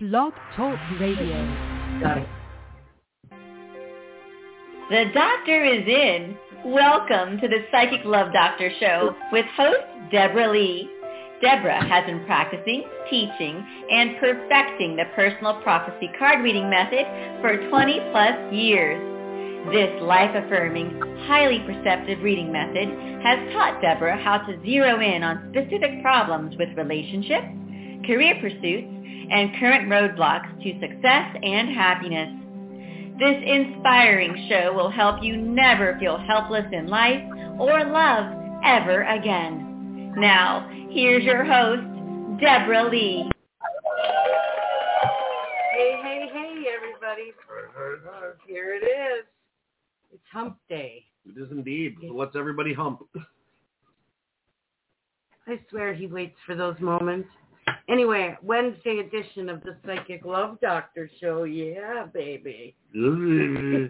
Blog Talk Radio. Got it. The doctor is in. Welcome to the Psychic Love Doctor Show with host Deborah Lee. Deborah has been practicing, teaching, and perfecting the personal prophecy card reading method for 20 plus years. This life-affirming, highly perceptive reading method has taught Deborah how to zero in on specific problems with relationships, career pursuits, and current roadblocks to success and happiness. This inspiring show will help you never feel helpless in life or love ever again. Now, here's your host, Deborah Lee. Hey, everybody. Here it is. It's hump day. It is indeed. So let's everybody hump. I swear he waits for those moments. Anyway, Wednesday edition of the Psychic Love Doctor Show. Yeah, baby. I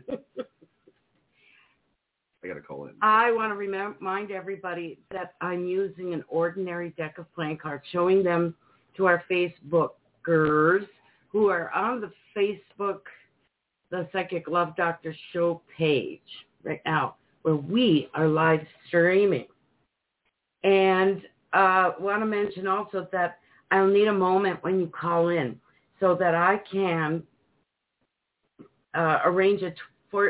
got to call in. I want to remind everybody that I'm using an ordinary deck of playing cards, showing them to our Facebookers who are on the Facebook, the Psychic Love Doctor Show page right now, where we are live streaming. And want to mention also that I'll need a moment when you call in so that I can arrange a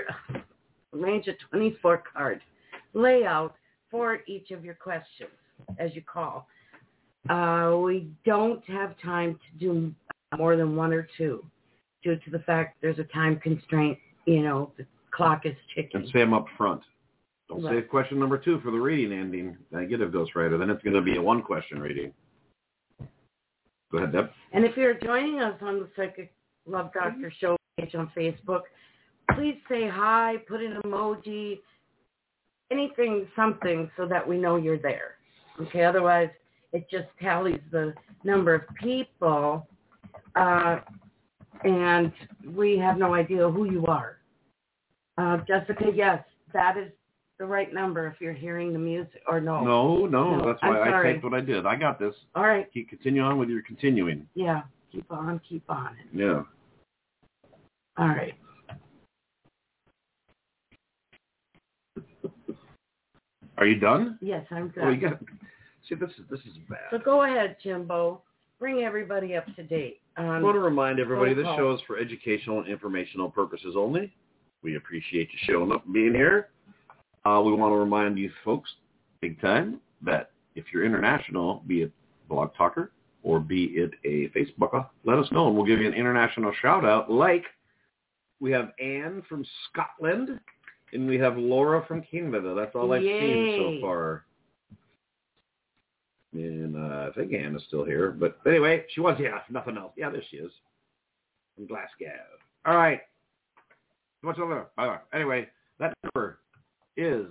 24-card layout for each of your questions as you call. We don't have time to do more than one or two due to the fact there's a time constraint. You know, the clock is ticking. And say them up front. Don't save question number 2 for the reading ending. Negative ghostwriter. Then it's going to be a one-question reading. Go ahead, Deb. And if you're joining us on the Psychic Love Doctor Show page on Facebook, please say hi, put an emoji, anything, something, so that we know you're there. Okay, otherwise it just tallies the number of people, and we have no idea who you are. Jessica, yes, that is the right number if you're hearing the music, or no? No, that's why I typed what I did. I got this. All right. Continue on with your continuing. Yeah, keep on. Yeah. All right. Are you done? Yes, I'm done. Oh, you got. See, this is bad. So go ahead, Jimbo. Bring everybody up to date. I want to remind everybody this show is for educational and informational purposes only. We appreciate you showing up and being here. We want to remind you folks, big time, that if you're international, be it Blog Talker or be it a Facebooker, let us know and we'll give you an international shout out. Like we have Anne from Scotland and we have Laura from Canada. That's all I've seen so far. And I think Anne is still here. But anyway, she was, nothing else. Yeah, there she is. From Glasgow. All right. What's over there? Anyway, that number is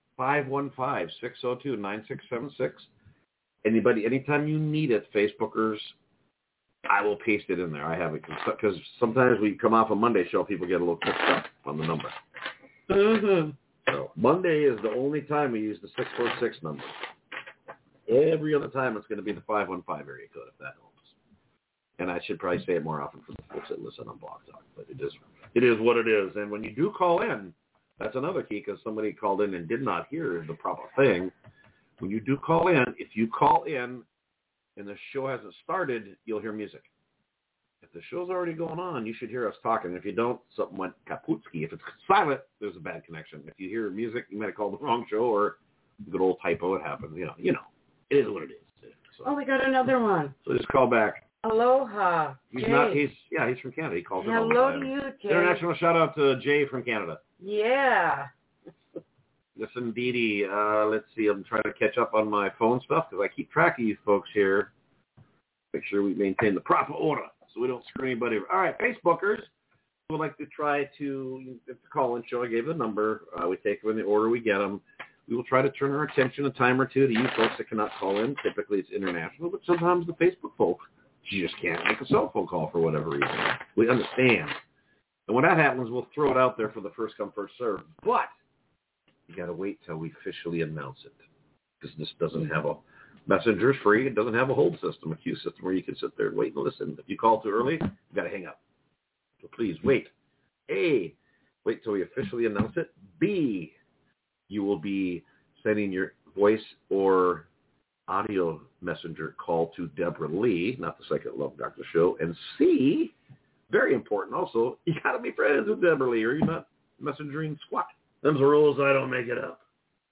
515-602-9676. Anybody, anytime you need it, Facebookers, I will paste it in there. I have it because sometimes we come off a Monday show, people get a little mixed up on the number. Mm-hmm. So Monday is the only time we use the 646 number. Every other time it's going to be the 515 area code, if that helps. And I should probably say it more often for the folks that listen on Blog Talk, but it is what it is. And when you do call in, that's another key, because somebody called in and did not hear the proper thing. When you do call in, if you call in and the show hasn't started, you'll hear music. If the show's already going on, you should hear us talking. If you don't, something went kaputski. If it's silent, there's a bad connection. If you hear music, you might have called the wrong show, or a good old typo. It happens. You know, it is what it is. So, we got another one. So just call back. Aloha. He's Jay. He's from Canada. He calls in. Hello to you, Jay. International shout out to Jay from Canada. Yeah. Yes, indeedy. Let's see. I'm trying to catch up on my phone stuff because I keep track of you folks here. Make sure we maintain the proper order so we don't screw anybody. All right, Facebookers who would like to try to the call-in show. I gave the number. We take them in the order we get them. We will try to turn our attention a time or two to you folks that cannot call in. Typically, it's international, but sometimes the Facebook folk, you just can't make a cell phone call for whatever reason. We understand. And when that happens, we'll throw it out there for the first come, first serve. But you got to wait till we officially announce it, because this doesn't have a Messenger's free. It doesn't have a hold system, a queue system where you can sit there and wait and listen. If you call too early, You got to hang up. So please wait. A, wait till we officially announce it. B, you will be sending your voice or audio messenger call to Deborah Lee, not the Psychic Love Doctor Show. And C, very important also, you got to be friends with Deborah Lee or you're not messengering squat. Them's the rules. I don't make it up.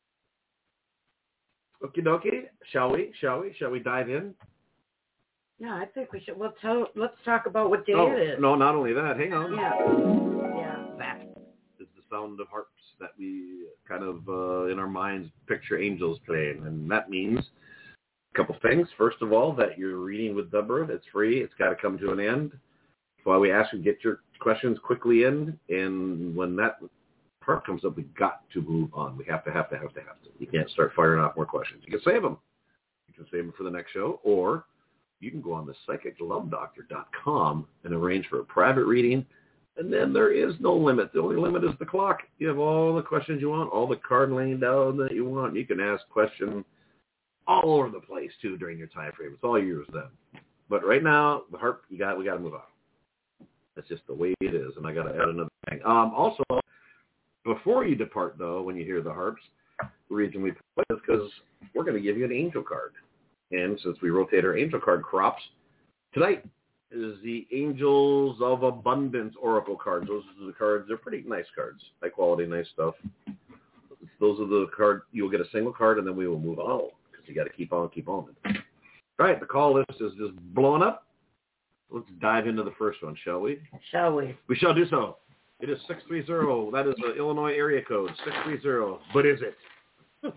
Okie dokie. Shall we dive in? Yeah, I think we should. Let's talk about what day it is. No, not only that. Hang on. Yeah. That is the sound of harps that we kind of, in our minds, picture angels playing. And that means a couple things. First of all, that you're reading with Deborah. It's free. It's got to come to an end. That's why we ask you to get your questions quickly in. And when that part comes up, we've got to move on. We have to. You can't start firing off more questions. You can save them. You can save them for the next show, or you can go on the psychiclovedoctor.com and arrange for a private reading, and then there is no limit. The only limit is the clock. You have all the questions you want, all the card laying down that you want. You can ask questions all over the place, too, during your time frame. It's all yours then. But right now, the harp, we got to move on. That's just the way it is, and I got to add another thing. Also, before you depart, though, when you hear the harps, the reason we play is because we're going to give you an angel card. And since we rotate our angel card crops, tonight is the Angels of Abundance Oracle cards. Those are the cards. They're pretty nice cards. High quality, nice stuff. Those are the cards. You'll get a single card, and then we will move on because you got to keep on. All right, the call list is just blowing up. Let's dive into the first one, shall we? Shall we? We shall do so. It is 630. That is the Illinois area code, 630. But is it?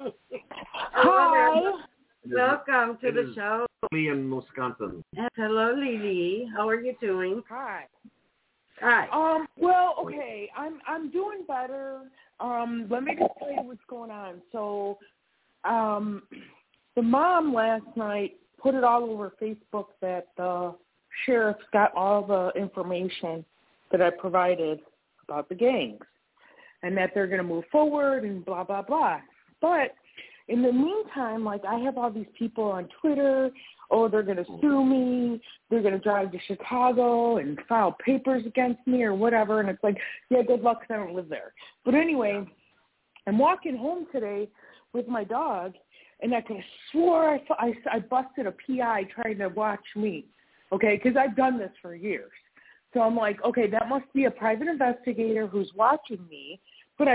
Hi. Welcome to the show. Lee in Wisconsin. Hello, Lily. How are you doing? Hi. Well, okay. I'm doing better. Let me just tell you what's going on. So, the mom last night put it all over Facebook that the sheriff's got all the information that I provided about the gangs and that they're going to move forward and blah, blah, blah. But in the meantime, like, I have all these people on Twitter, they're going to sue me, they're going to drive to Chicago and file papers against me or whatever, and it's like, yeah, good luck because I don't live there. But anyway, I'm walking home today with my dog, and I could have swore I busted a PI trying to watch me, okay, because I've done this for years. So I'm like, okay, that must be a private investigator who's watching me, but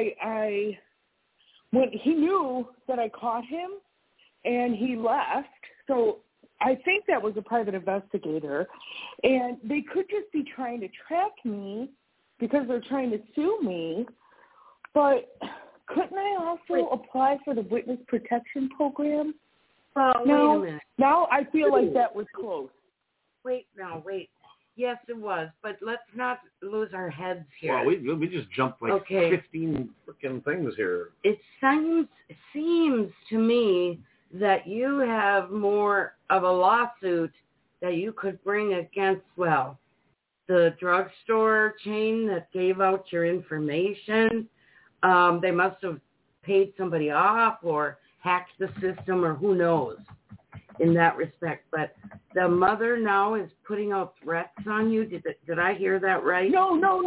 when he knew that I caught him and he left, so I think that was a private investigator, and they could just be trying to track me because they're trying to sue me, but couldn't I also apply for the witness protection program? Well, no, wait a minute. Now I feel like that was close. Wait. Yes, it was, but let's not lose our heads here. Well, we just jumped like 15 freaking things here. It seems to me that you have more of a lawsuit that you could bring against, the drugstore chain that gave out your information. They must have paid somebody off or hacked the system or who knows in that respect. But the mother now is putting out threats on you. Did I hear that right? No, not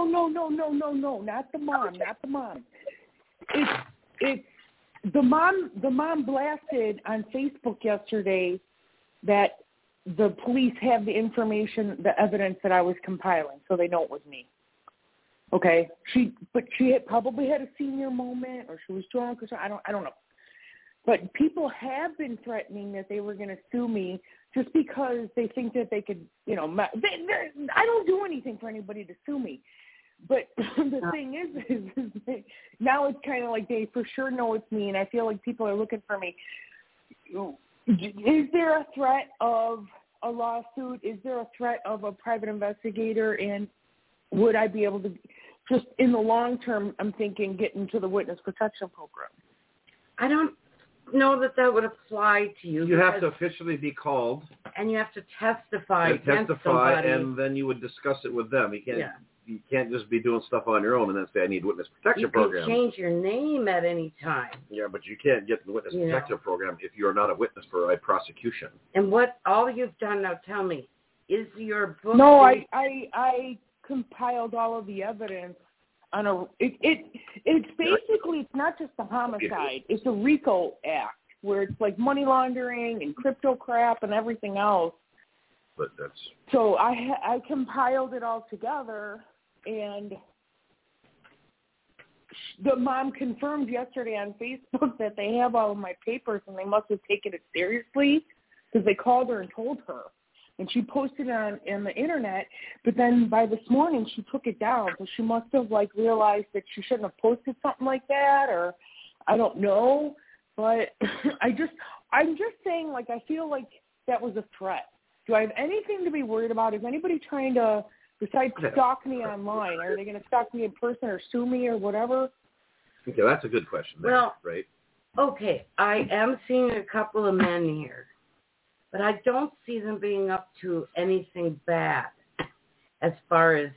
the mom, not the mom. It's the mom blasted on Facebook yesterday that the police have the information, the evidence that I was compiling, so they know it was me. Okay, she had probably had a senior moment, or she was drunk, or something. I don't know. But people have been threatening that they were going to sue me just because they think that they could, I don't do anything for anybody to sue me. But the thing is now it's kind of like they for sure know it's me, and I feel like people are looking for me. Is there a threat of a lawsuit? Is there a threat of a private investigator? And would I be able to, just in the long term, I'm thinking, get into the witness protection program? I don't know that would apply to you. You have to officially be called. And you have to testify against somebody. And then you would discuss it with them. You can't just be doing stuff on your own and then say, I need witness protection program. You can change your name at any time. Yeah, but you can't get the witness protection program if you're not a witness for a prosecution. And what all you've done, now tell me, is your book? No, I compiled all of the evidence on a. It's basically it's not just a homicide. It's a RICO act where it's like money laundering and crypto crap and everything else. But that's so I compiled it all together, and the mom confirmed yesterday on Facebook that they have all of my papers and they must have taken it seriously because they called her and told her. And she posted it on the internet, but then by this morning she took it down. So she must have like realized that she shouldn't have posted something like that, or I don't know. But I'm just saying, like, I feel like that was a threat. Do I have anything to be worried about? Is anybody trying to, besides stalk me online? Are they going to stalk me in person or sue me or whatever? Okay, that's a good question. Well, right? Okay, I am seeing a couple of men here, but I don't see them being up to anything bad as far as,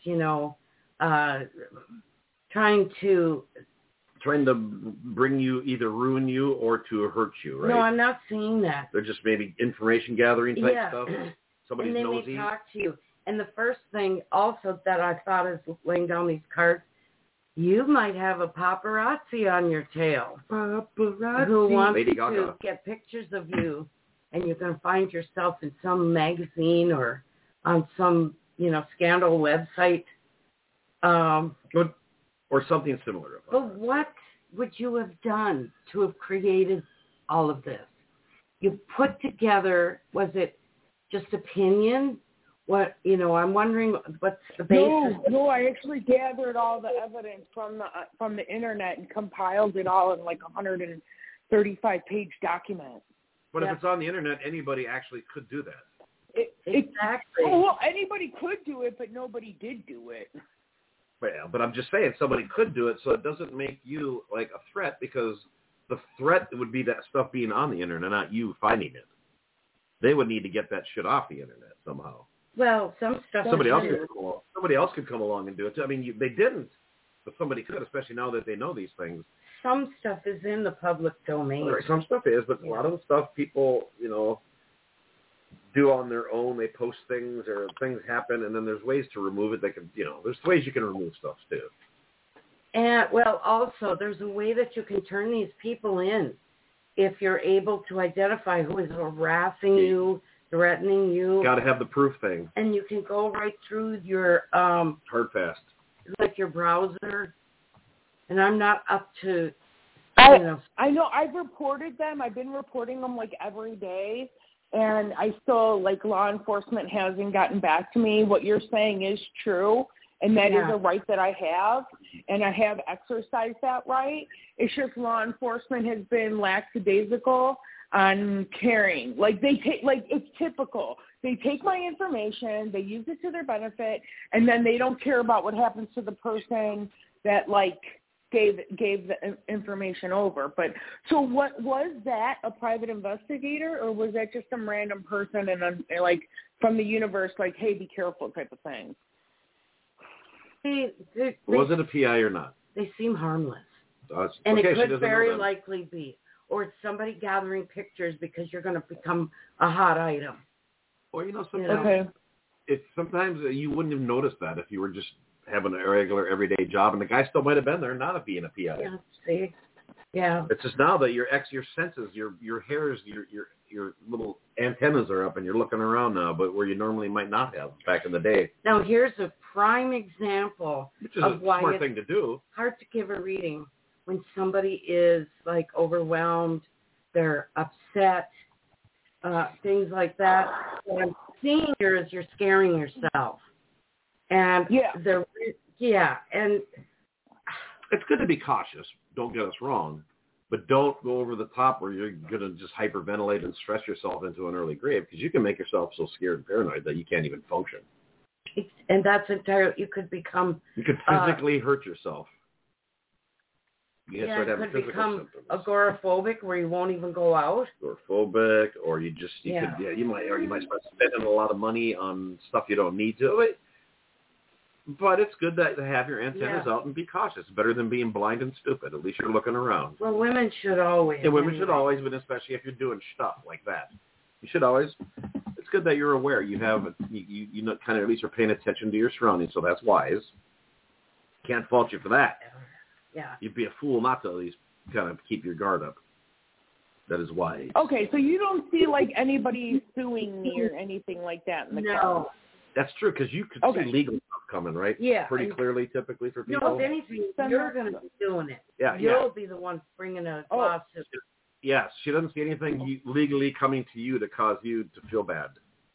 trying to bring you, either ruin you or to hurt you, right? No, I'm not seeing that. They're just maybe information gathering type stuff. Somebody's and they nosy. may talk to you. And the first thing also that I thought is laying down these cards, you might have a paparazzi on your tail. Paparazzi. Who wants Lady to Gaga. get pictures of you, and you're going to find yourself in some magazine or on some, scandal website. Or something similar. But what would you have done to have created all of this? You put together, was it just opinion? What, I'm wondering what's the basis. No, I actually gathered all the evidence from the internet and compiled it all in like a 135-page document. But if it's on the internet, anybody actually could do that. Exactly. Well, anybody could do it, but nobody did do it. Well, but I'm just saying somebody could do it, so it doesn't make you like a threat, because the threat would be that stuff being on the internet, not you finding it. They would need to get that shit off the internet somehow. Well, some stuff. Somebody else could come along and do it too. I mean, they didn't, but somebody could, especially now that they know these things. Some stuff is in the public domain. Right, some stuff is, but a lot of the stuff people, do on their own. They post things, or things happen, and then there's ways to remove it. They can, there's ways you can remove stuff too. And also there's a way that you can turn these people in if you're able to identify who is harassing you, threatening you. Got to have the proof thing. And you can go right through your hard fast, like your browser. And I'm not up to. I know I've reported them. I've been reporting them like every day. And I still, law enforcement hasn't gotten back to me. What you're saying is true, and that is a right that I have, and I have exercised that right. It's just law enforcement has been lackadaisical on caring. It's typical. They take my information, they use it to their benefit, and then they don't care about what happens to the person that, gave the information over. But so what was that, a private investigator, or was that just some random person and from the universe, hey, be careful type of thing? Was it a PI or not? They seem harmless. And it could very likely be. Or it's somebody gathering pictures because you're going to become a hot item. Or, sometimes you wouldn't have noticed that if you were just having a regular everyday job, and the guy still might have been there, not being a PI. Yeah, see? Yeah. It's just now that your senses, your hairs, your little antennas are up, and you're looking around now, but where you normally might not have back in the day. Now, here's a prime example Which is of a why smart it's thing to do. Hard to give a reading when somebody is, overwhelmed, they're upset, things like that. What I'm seeing here is you're scaring yourself. And and it's good to be cautious. Don't get us wrong, but don't go over the top where you're going to just hyperventilate and stress yourself into an early grave, because you can make yourself so scared and paranoid that you can't even function. And that's entirely. You could become. You could physically hurt yourself. You could become agoraphobic, where you won't even go out. Agoraphobic, or you might start spending a lot of money on stuff you don't need to. But it's good to have your antennas out and be cautious. Better than being blind and stupid. At least you're looking around. Well, women should always. And women should always, but especially if you're doing stuff like that. You should always. It's good that you're aware. You have you know, kind of at least are paying attention to your surroundings, so that's wise. Can't fault you for that. Yeah. You'd be a fool not to at least kind of keep your guard up. That is wise. Okay, so you don't see like anybody suing me or anything like that in the car? That's true, because you could see legal stuff coming, right? Yeah. Pretty clearly, typically, for people. No, if anything, you're going to be doing it. Yeah, You'll be the one bringing a lawsuit. Yes, she doesn't see anything legally coming to you to cause you to feel bad.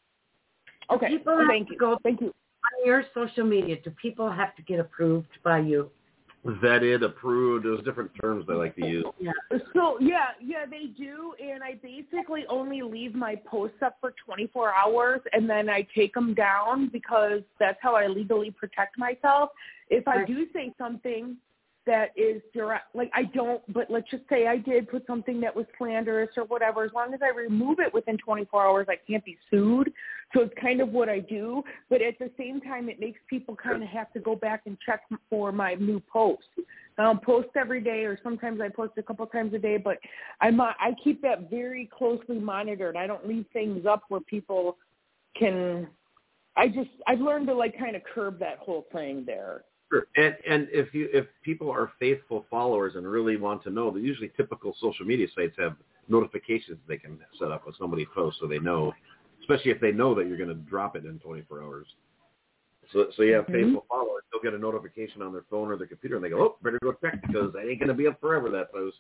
Okay, thank you. Thank you. On your social media, do people have to get approved by you? Vetted, approved, those different terms they like to use. Yeah. So, yeah, they do, and I basically only leave my posts up for 24 hours, and then I take them down because that's how I legally protect myself. If I do say something that is direct, like I don't, but let's just say I did put something that was slanderous or whatever, as long as I remove it within 24 hours, I can't be sued. So it's kind of what I do. But at the same time, it makes people kind of have to go back and check for my new posts. I don't post every day, or sometimes I post a couple times a day, but I keep that very closely monitored. I don't leave things up where people can, I've learned to like kind of curb that whole thing there. Sure. And if people are faithful followers and really want to know, usually typical social media sites have notifications they can set up when somebody posts, so they know, especially if they know that you're going to drop it in 24 hours. So you have faithful followers, they'll get a notification on their phone or their computer, and they go, oh, better go check because that ain't going to be up forever, that post.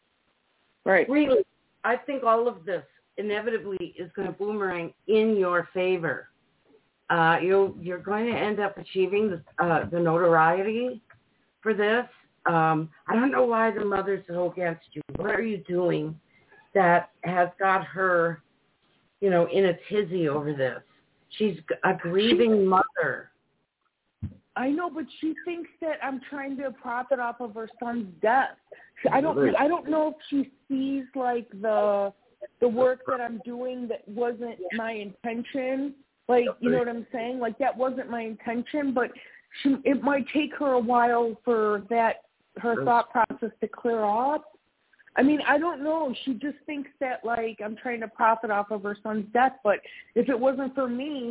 Right. Really, I think all of this inevitably is going to boomerang in your favor. You're going to end up achieving the notoriety for this. I don't know why the mother's so against you. What are you doing that has got her, in a tizzy over this? She's a grieving mother. I know, but she thinks that I'm trying to profit off of her son's death. I don't know if she sees like the work that I'm doing that wasn't my intention. Like, you know what I'm saying? Like, that wasn't my intention, but it might take her a while for her thought process to clear up. I mean, I don't know. She just thinks that, like, I'm trying to profit off of her son's death, but if it wasn't for me,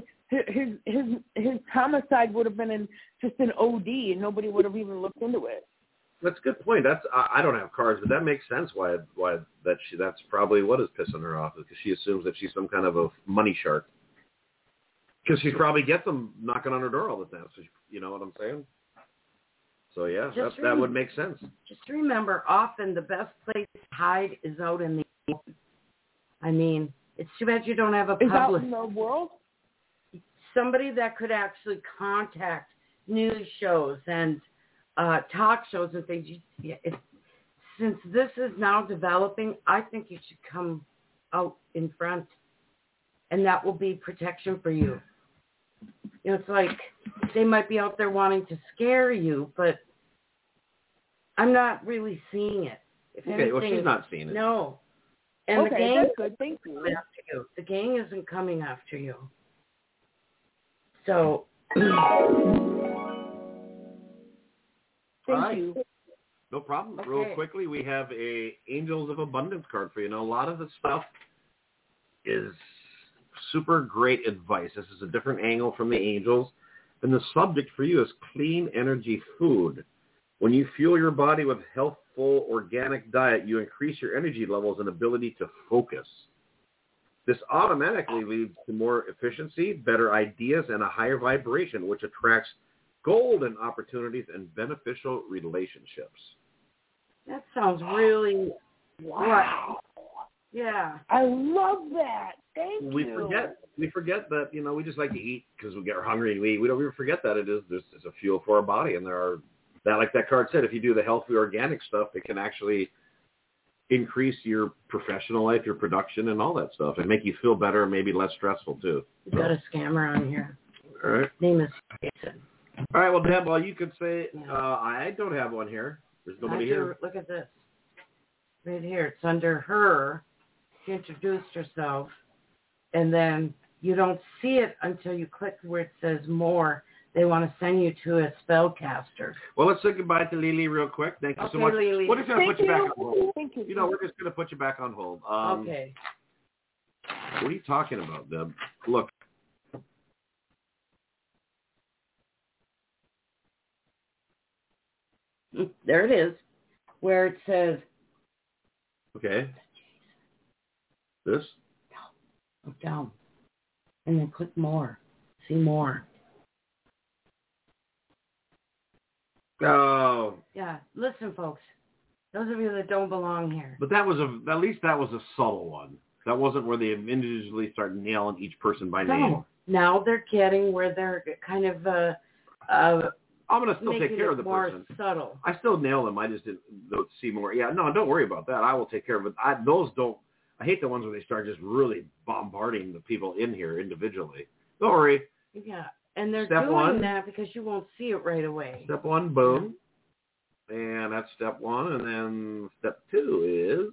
his homicide would have been just an OD, and nobody would have even looked into it. That's a good point. I don't have cars, but that makes sense why that's probably what is pissing her off, because she assumes that she's some kind of a money shark. Because she probably gets them knocking on her door all the time. So you know what I'm saying? So, yeah, that would make sense. Just remember, often the best place to hide is out in the open. I mean, it's too bad you don't have a publicist. Is out in the world? Somebody that could actually contact news shows and talk shows and things. Since this is now developing, I think you should come out in front, and that will be protection for you. It's like they might be out there wanting to scare you, but I'm not really seeing it. Well, she's not seeing it. No. And okay, the gang that's good. Thank you. After you. The gang isn't coming after you. So, thank you. No problem. Okay. Real quickly, we have a Angels of Abundance card for you. A lot of the stuff is super great advice. This is a different angle from the angels. And the subject for you is clean energy food. When you fuel your body with healthful organic diet, you increase your energy levels and ability to focus. This automatically leads to more efficiency, better ideas, and a higher vibration, which attracts golden opportunities and beneficial relationships. that sounds really... Wow. Yeah. I love that. Thank you. We forget that, we just like to eat because we get hungry and we eat. We don't even forget that there's a fuel for our body. And like that card said, if you do the healthy organic stuff, it can actually increase your professional life, your production, and all that stuff, and make you feel better and maybe less stressful too. We got a scammer on here. All right. His name is Jason. All right. Well, Deb, you could say, I don't have one here. There's nobody here. Look at this. Right here. It's under her. She introduced herself. And then you don't see it until you click where it says more. They want to send you to a spellcaster. Well, let's say goodbye to Lily real quick. Thank you so much. Lily. We're just going to put you back on hold. Thank you. We're just going to put you back on hold. Okay. What are you talking about, Deb? Look. There it is, where it says. Okay. This? No. Go down. And then click more. See more. Oh. Yeah. Listen, folks. Those of you that don't belong here. But at least that was a subtle one. That wasn't where they individually start nailing each person by name. No. Now they're getting where they're kind of I'm going to still take care of the more person. Subtle. I still nail them. I just didn't see more. Yeah, no, don't worry about that. I will take care of it. I hate the ones where they start just really bombarding the people in here individually. Don't worry. Yeah, and they're Step doing one. that because you won't see it right away. Step 1, boom. And that's step 1. And then step 2 is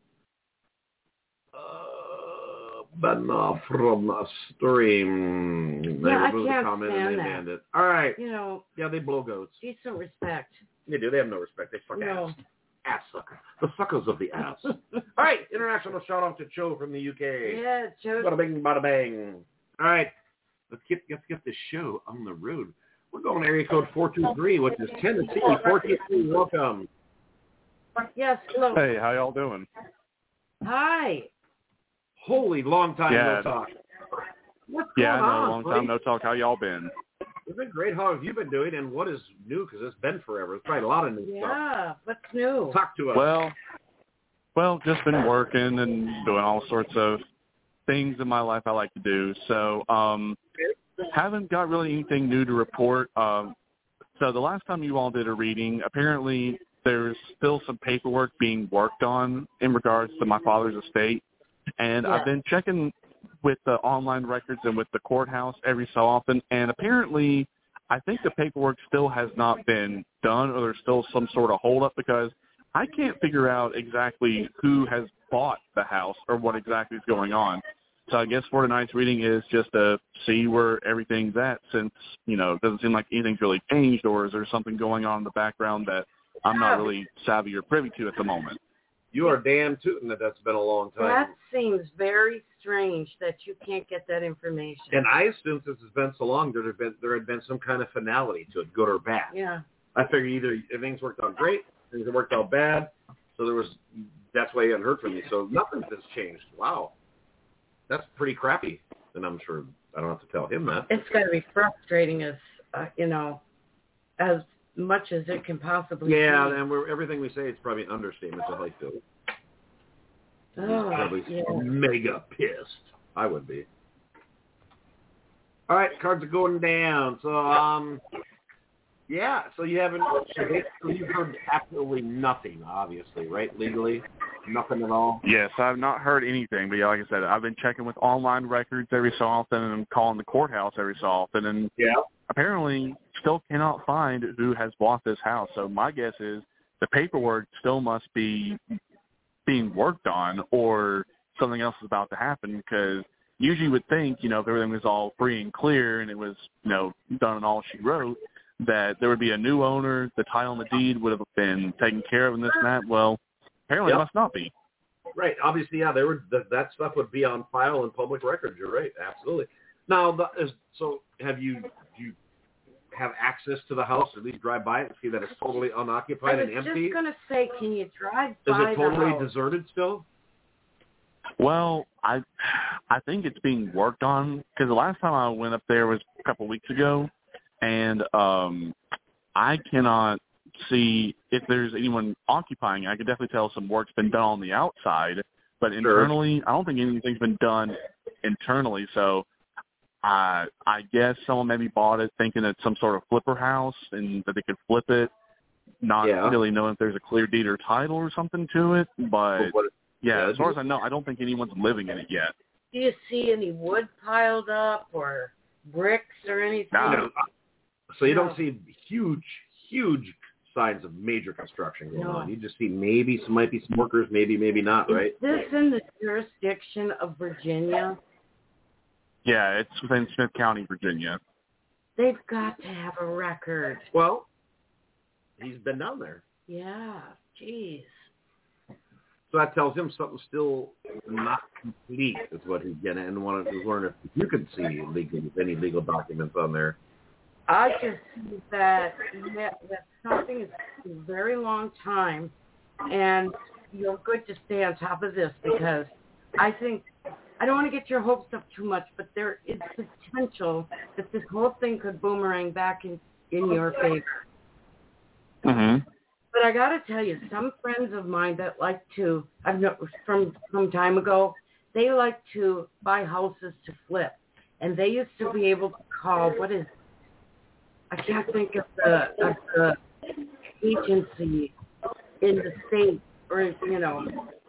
ban from a stream. They Yeah, I remove the can't comment stand and they that. banned it. All right. You know. Yeah, they blow goats. Decent respect. They do. They have no respect. They suck No. ass. Ass sucker. The suckers of the ass. All right. International shout out to Joe from the UK. Yeah, Joe. Bada bing, bada bang. All right. Let's get this show on the road. We're going to area code 423, which is Tennessee. 423, welcome. Yes, hello. Hey, how y'all doing? Hi. Holy long time no talk. What's going I know, on, long buddy? time no talk. How y'all been? It's been great. How have you been doing? And what is new? Because it's been forever. It's probably a lot of new stuff. Yeah, what's new? Talk to us. Well, just been working and doing all sorts of things in my life I like to do. So, haven't got really anything new to report. So the last time you all did a reading, apparently there's still some paperwork being worked on in regards to my father's estate. And I've been checking with the online records and with the courthouse every so often, and apparently I think the paperwork still has not been done, or there's still some sort of holdup, because I can't figure out exactly who has bought the house or what exactly is going on. So I guess for tonight's reading is just to see where everything's at, since, it doesn't seem like anything's really changed, or is there something going on in the background that I'm not really savvy or privy to at the moment? You are damn tootin' that's been a long time. That seems very strange that you can't get that information. And I assume since it's been so long, there had been some kind of finality to it, good or bad. Yeah. I figured either things worked out great, things worked out bad, so that's why you hadn't heard from me. So nothing has changed. Wow. That's pretty crappy. And I'm sure I don't have to tell him that. It's got to be frustrating as much as it can possibly be. Yeah, and everything we say is probably an understatement to like to. Probably mega pissed. I would be. All right, cards are going down. So, so you haven't. So basically, you've heard absolutely nothing, obviously, right? Legally, nothing at all. Yes, I've not heard anything, but like I said, I've been checking with online records every so often, and I'm calling the courthouse every so often, and apparently still cannot find who has bought this house. So my guess is the paperwork still must be being worked on, or something else is about to happen, because usually you would think, if everything was all free and clear and it was, done in all she wrote, that there would be a new owner, the title and the deed would have been taken care of and this and that. Well, apparently it must not be. Right. Obviously, that stuff would be on file in public records. You're right. Absolutely. Now, so do you have access to the house, or at least drive by it and see that it's totally unoccupied and empty? I was just going to say, can you drive by the house? Is it totally deserted still? Well, I think it's being worked on, because the last time I went up there was a couple of weeks ago, and I cannot see if there's anyone occupying it. I could definitely tell some work's been done on the outside, but internally, I don't think anything's been done internally. So I guess someone maybe bought it thinking it's some sort of flipper house and that they could flip it, not really knowing if there's a clear deed or title or something to it. But, as far as I know, I don't think anyone's living in it yet. Do you see any wood piled up or bricks or anything? No. So you don't see huge signs of major construction going on. You just see maybe some workers, maybe not, right? Is this in the jurisdiction of Virginia? Yeah, it's within Smith County, Virginia. They've got to have a record. Well, he's been down there. Yeah, jeez. So that tells him something's still not complete, is what he's getting, and wanted to learn if you could see any legal documents on there. I just see that something is a very long time, and you're good to stay on top of this because I think, I don't want to get your hopes up too much, but there is potential that this whole thing could boomerang back in your favor. Mm-hmm. But I got to tell you, some friends of mine that like to, I've known from some time ago, they like to buy houses to flip. And they used to be able to call, I can't think of the agency in the state, or, you know,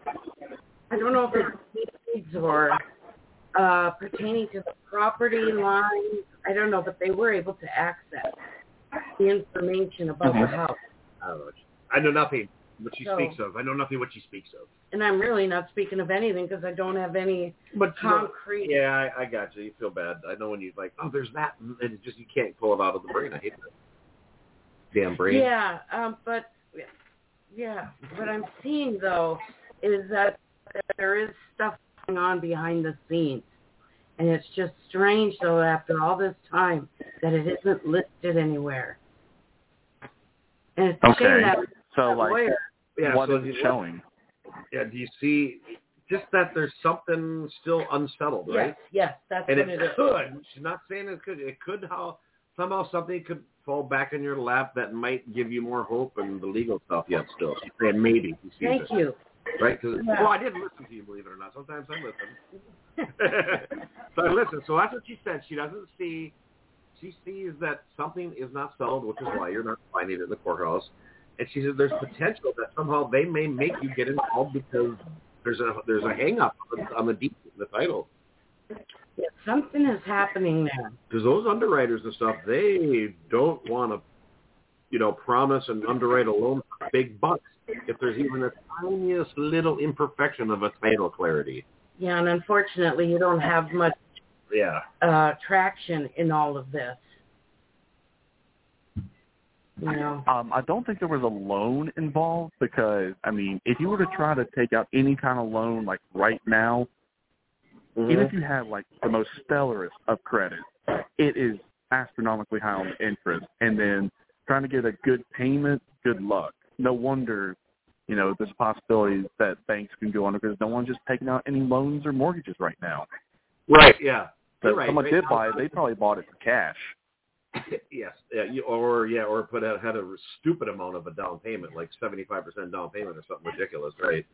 I don't know if it's deeds or pertaining to the property line. I don't know, but they were able to access the information about the house. I know nothing what she speaks of. I know nothing what she speaks of. And I'm really not speaking of anything because I don't have any concrete. Yeah, I got you. You feel bad. I know when you like, oh, there's that, and it's just you can't pull it out of the brain. I hate that damn brain. Yeah, but what I'm seeing though is that there is stuff going on behind the scenes, and it's just strange though after all this time that it isn't listed anywhere. And it's a shame that lawyer. What is it showing? Yeah, do you see just that there's something still unsettled, right? Yes, that's and what it is. Could. She's not saying it could. It could somehow something could fall back in your lap that might give you more hope and the legal stuff yet still. She's saying maybe. Thank you. Right? Well, I didn't listen to you, believe it or not. Sometimes I listen. So I listen. So that's what she said. She doesn't see. She sees that something is not settled, which is why you're not finding it in the courthouse. And she says there's potential that somehow they may make you get involved because there's a hang-up on the deed, the title. Yeah, something is happening there. Because those underwriters and stuff, they don't want to, promise and underwrite a loan for big bucks if there's even the tiniest little imperfection of a title clarity. Yeah, and unfortunately, you don't have much traction in all of this. I don't think there was a loan involved because, if you were to try to take out any kind of loan, like right now, even if you have, like, the most stellarest of credit, it is astronomically high on the interest. And then trying to get a good payment, good luck. No wonder, there's possibilities that banks can go under because no one's just taking out any loans or mortgages right now. Right, yeah. So if someone did buy it, they probably bought it for cash. Yes, or had a stupid amount of a down payment, like 75% down payment or something ridiculous, right?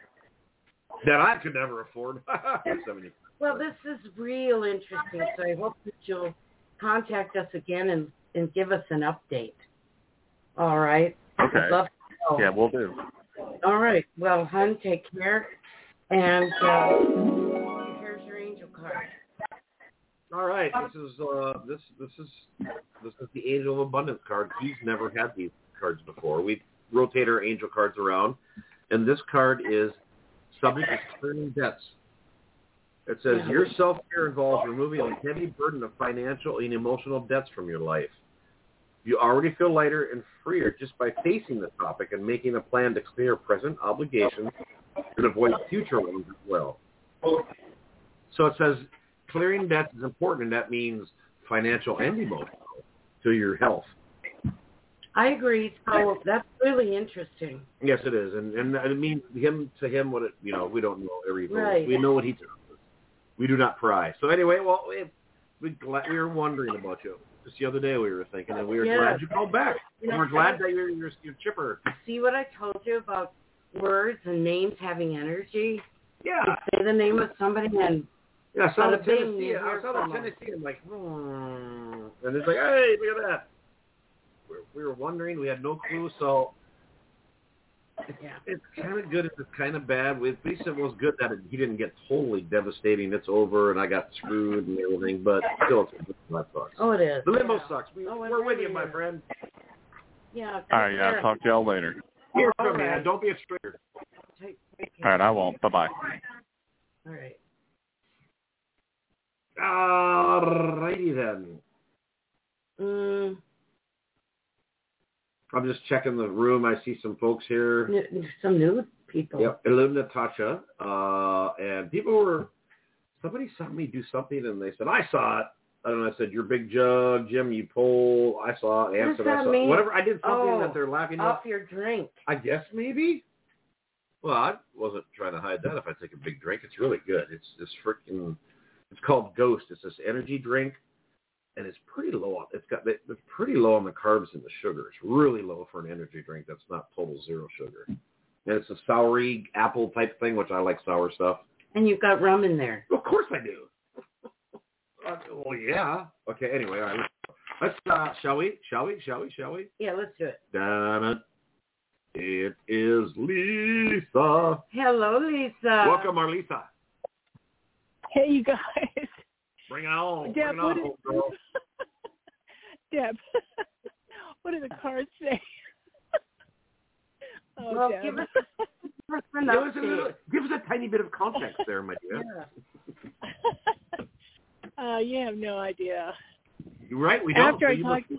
That I could never afford. Well, this is real interesting, so I hope that you'll contact us again and give us an update. All right? Okay. I'd love to know. Yeah, we'll do. All right. Well, hon, take care. And here's your angel card. All right, this is the Angel of Abundance card. He's never had these cards before. We rotate our angel cards around, and this card is subject to clearing debts. It says your self-care involves removing a heavy burden of financial and emotional debts from your life. You already feel lighter and freer just by facing the topic and making a plan to clear present obligations and avoid future ones as well. So it says clearing debts is important, and that means financial and emotional to your health. I agree. So that's really interesting. Yes, it is, and it means to him what it. We don't know everything. Right. We know what he does. We do not pry. So anyway, well, we were wondering about you. Just the other day we were thinking, and we were glad you called back. We're glad that you're chipper. See what I told you about words and names having energy? Yeah. You say the name of somebody and I saw the Tennessee. I'm like, and it's like, hey, look at that. We were wondering. We had no clue. So it's kind of good. It's kind of bad. At least it was good that he didn't get totally devastating. It's over, and I got screwed and everything. But still, that sucks. Oh, it is. The limbo sucks. We're with you, my friend. Yeah. All right. Yeah. I'll talk to y'all later. Hear from me. Don't be a stranger. All right. I won't. Bye-bye. All right. Alrighty then. I'm just checking the room. I see some folks here. Some nude? people. Yep, I live in Natasha, and somebody saw me do something, and they said, I saw it. I don't know, I said, your big jug, Jim, you pull, I saw, What answered, does I that saw. mean? Whatever, I did something that they're laughing off at. your drink. I guess maybe. Well, I wasn't trying to hide that if I take a big drink. It's really good. It's this freaking, it's called Ghost. It's this energy drink, and it's pretty low. It's pretty low on the carbs and the sugar. It's really low for an energy drink that's not total zero sugar. And it's a soury apple type thing, which I like sour stuff. And you've got rum in there. Of course I do. Well, yeah. Okay, anyway, all right. Let's, shall we? Yeah, let's do it. Damn it. It is Lisa. Hello, Lisa. Welcome, Marlisa. Hey, you guys. Bring it on. Deb, Bring it on, girl. Deb, what do the cards say? Well, Deb. give us Give us a tiny bit of context there, my dear. You have no idea. You're right, we don't. After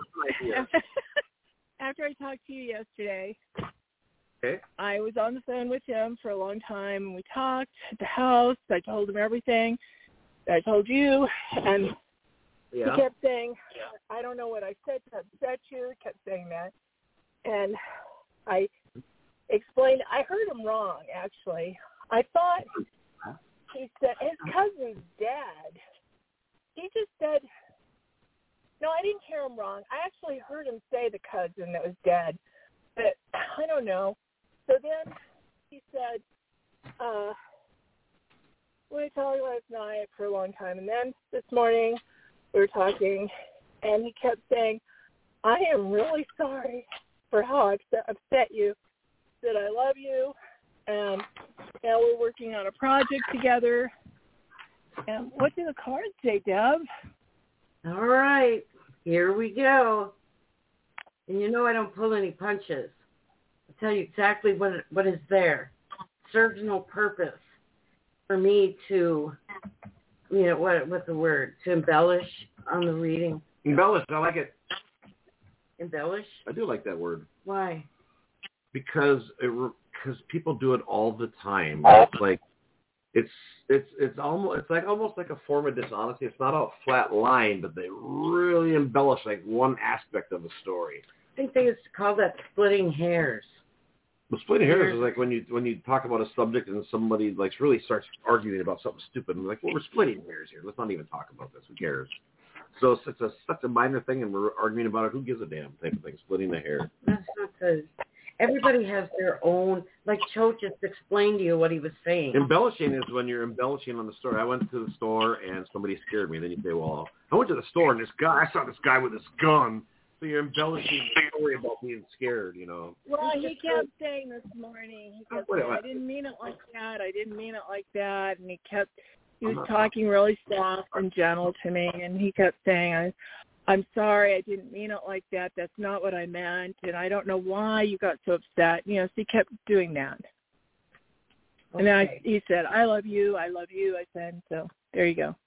I talked to you yesterday, okay. I was on the phone with him for a long time, and we talked at the house. I told him everything I told you, and he kept saying, I don't know what I said to upset you. He kept saying that. And I explained, I heard him wrong, actually. I thought he said his cousin's dad. He just said, no, I didn't hear him wrong. I actually heard him say the cousin that was dead, but I don't know. So then he said, we talked last night for a long time, and then this morning we were talking, and he kept saying, I am really sorry for how I upset you, that I love you, and now we're working on a project together. And what do the cards say, Deb? All right, here we go. And you know I don't pull any punches. I'll tell you exactly what is there. Serves no purpose for me to, what's the word? To embellish on the reading. Embellish, I like it. Embellish? I do like that word. Why? Because people do it all the time. It's like it's almost like a form of dishonesty. It's not a flat line, but they really embellish like one aspect of a story. I think they used to call that splitting hairs. Well, splitting hairs is like when you talk about a subject and somebody like really starts arguing about something stupid and like, well, we're splitting hairs here. Let's not even talk about this. Who cares? So it's such a minor thing, and we're arguing about it. Who gives a damn type of thing? Splitting the hair. That's not the. Everybody has their own. Like Cho just explained to you what he was saying. Embellishing is when you're embellishing on the story. I went to the store and somebody scared me. Then you say, well, I went to the store and I saw this guy with this gun. So you're embellishing the story about being scared, Well, he kept saying this morning, I didn't mean it like that. I didn't mean it like that. And he was talking really soft and gentle to me. And he kept saying, I'm sorry, I didn't mean it like that. That's not what I meant. And I don't know why you got so upset. So he kept doing that. Okay. And then he said, I love you. I said, so there you go.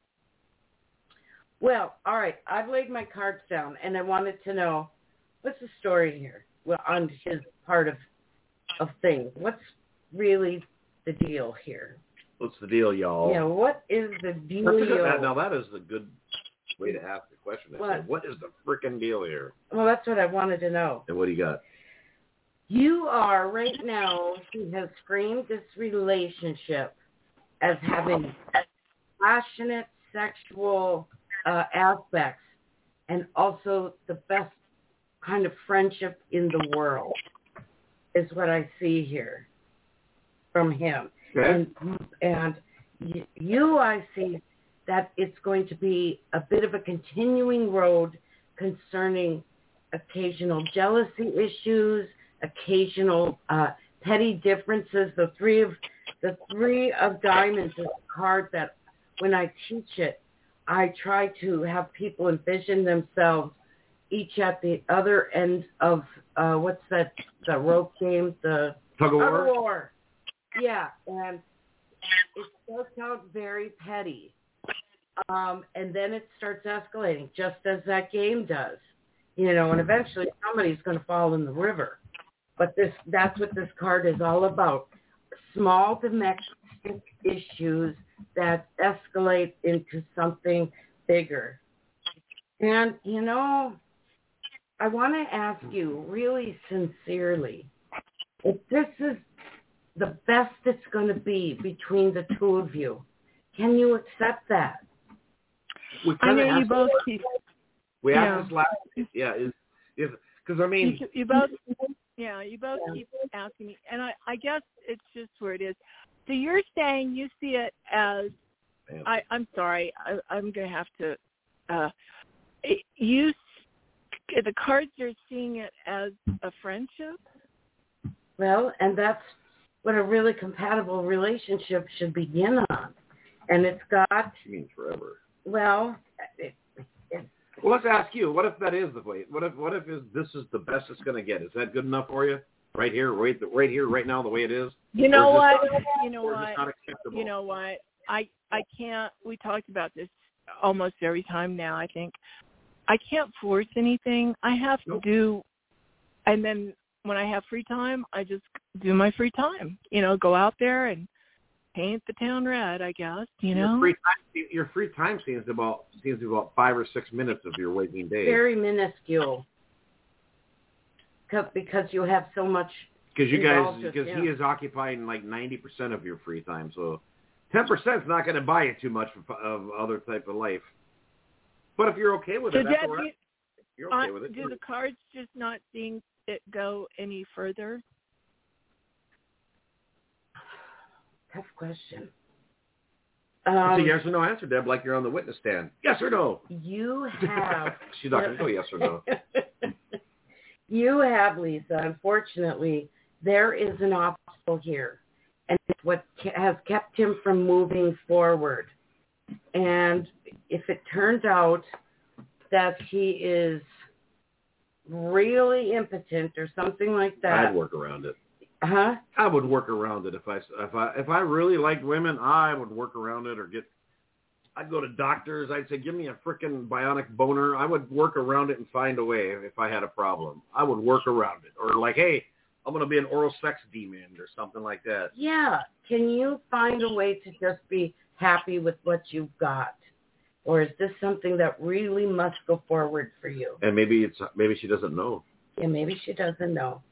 Well, all right. I've laid my cards down, and I wanted to know, what's the story here? Well, on his part of things. What's really the deal here? What's the deal, y'all? Yeah, what is the deal? Now, that is a good way to ask the question. What is the frickin' deal here? Well, that's what I wanted to know. And what do you got? You are, right now, he has framed this relationship as having passionate sexual aspects and also the best kind of friendship in the world is what I see here from him. Okay. And you, I see that it's going to be a bit of a continuing road concerning occasional jealousy issues, occasional petty differences. The three of diamonds is a card that when I teach it, I try to have people envision themselves each at the other end of what's that? The rope game, the tug of war. Yeah, and it starts out very petty, and then it starts escalating, just as that game does, And eventually somebody's going to fall in the river. But that's what this card is all about: small domestic issues that escalate into something bigger. And, I want to ask you really sincerely, if this is the best it's going to be between the two of you, can you accept that? I know you both keep... We asked this last week, because you both keep asking me, and I guess it's just where it is. So you're saying you see it as, I'm sorry, I'm going to have to, the cards are seeing it as a friendship? Well, and that's what a really compatible relationship should begin on. And it's got... She means forever. Well... Well, let's ask you. What if that is the way? What if this is the best it's going to get? Is that good enough for you? Right here, right now, the way it is. You know what? I can't. We talked about this almost every time now. I think I can't force anything. I have to do, and then when I have free time, I just do my free time. Go out there and paint the town red, I guess. Your free time seems to be about 5 or 6 minutes of your waking day. Very minuscule, because you have so much. Because he is occupying like 90% of your free time, so 10% is not going to buy you too much of other type of life. But if you're okay with it, that's all right. You're okay with it. Do the cards just not seeing it go any further? Tough question. It's a yes or no answer, Deb, like you're on the witness stand. Yes or no? You have... She's not going to go yes or no. You have, Lisa. Unfortunately, there is an obstacle here. And it's what has kept him from moving forward. And if it turns out that he is really impotent or something like that... I'd work around it. Huh? I would work around it if I really liked women. I would work around it, I'd go to doctors. I'd say, give me a frickin' bionic boner. I would work around it and find a way if I had a problem. I would work around it, or like, hey, I'm gonna be an oral sex demon or something like that. Yeah. Can you find a way to just be happy with what you've got, or is this something that really must go forward for you? And maybe she doesn't know. Yeah, maybe she doesn't know.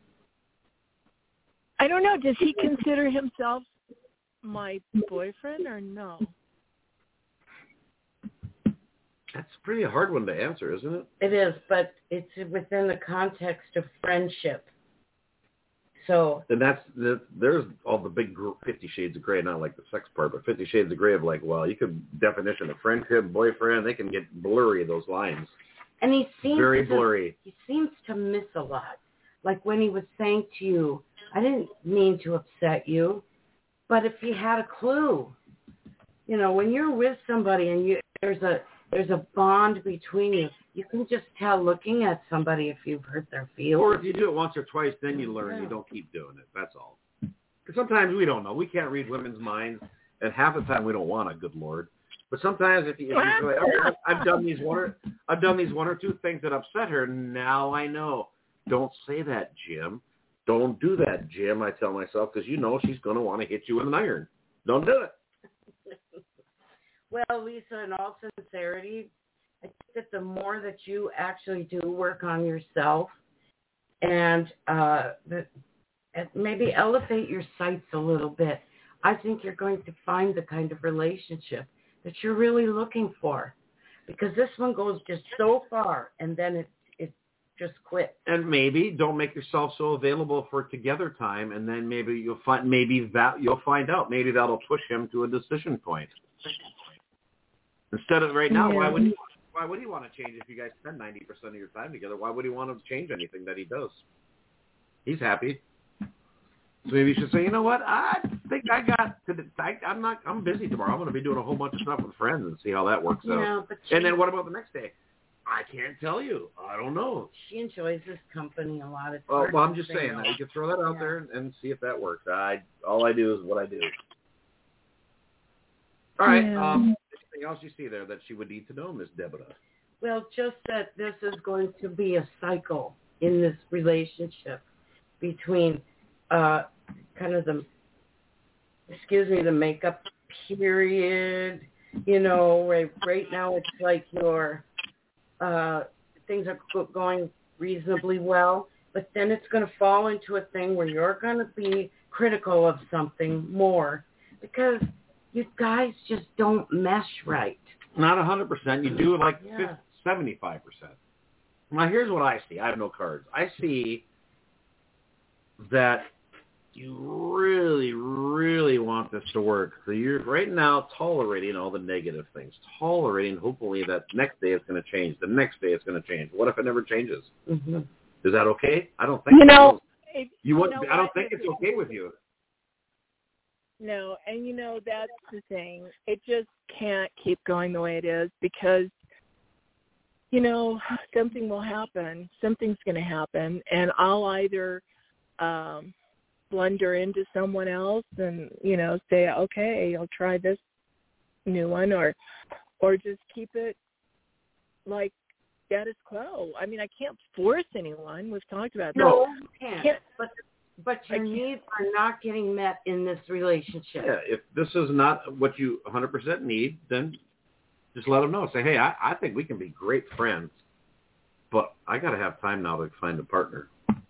I don't know. Does he consider himself my boyfriend or no? That's a pretty hard one to answer, isn't it? It is, but it's within the context of friendship. So. And there's all the big 50 Shades of Grey, not like the sex part, but 50 Shades of Grey of like, well, you could definition of friendship, boyfriend, they can get blurry, those lines. And he seems very blurry. He seems to miss a lot. Like when he was saying to you, I didn't mean to upset you, but if you had a clue, when you're with somebody and there's a bond between you, you can just tell looking at somebody if you've hurt their feelings. Or if you do it once or twice, then you learn. You don't keep doing it. That's all. Because sometimes we don't know. We can't read women's minds, and half the time we don't want a good Lord. But sometimes if you like, okay, I've done these one or two things that upset her. Now I know. Don't say that, Jim. Don't do that, Jim, I tell myself, because she's going to want to hit you with an iron. Don't do it. Well, Lisa, in all sincerity, I think that the more that you actually do work on yourself and maybe elevate your sights a little bit, I think you're going to find the kind of relationship that you're really looking for. Because this one goes just so far, and then it just quit. And maybe don't make yourself so available for together time, and then maybe you'll find out. Maybe that'll push him to a decision point. Instead of right now, why would he want to change if you guys spend 90% of your time together? Why would he want to change anything that he does? He's happy. So maybe you should say, you know what? I think I'm busy tomorrow. I'm going to be doing a whole bunch of stuff with friends and see how that works out. And then what about the next day? I can't tell you. I don't know. She enjoys this company a lot. Well, I'm just saying that. You can throw that out there and see if that works. All I do is what I do. All right. Anything else you see there that she would need to know, Miss Deborah? Well, just that this is going to be a cycle in this relationship between kind of the makeup period. You know, right now it's like your things are going reasonably well, but then it's going to fall into a thing where you're going to be critical of something more because you guys just don't mesh right. Not 100%. You do like 75%. Now, here's what I see. I have no cards. I see that you really, really want this to work. So you're right now tolerating all the negative things, tolerating hopefully that next day it's going to change. The next day it's going to change. What if it never changes? Mm-hmm. Is that okay? I don't think I don't think it's okay with you. No, and that's the thing. It just can't keep going the way it is because, something will happen. Something's going to happen, and I'll either blunder into someone else and, say, okay, I'll try this new one, or just keep it like status quo. I mean, I can't force anyone. We've talked about that. No, you can't. But your needs are not getting met in this relationship. Yeah, if this is not what you 100% need, then just let them know. Say, hey, I think we can be great friends, but I got to have time now to find a partner.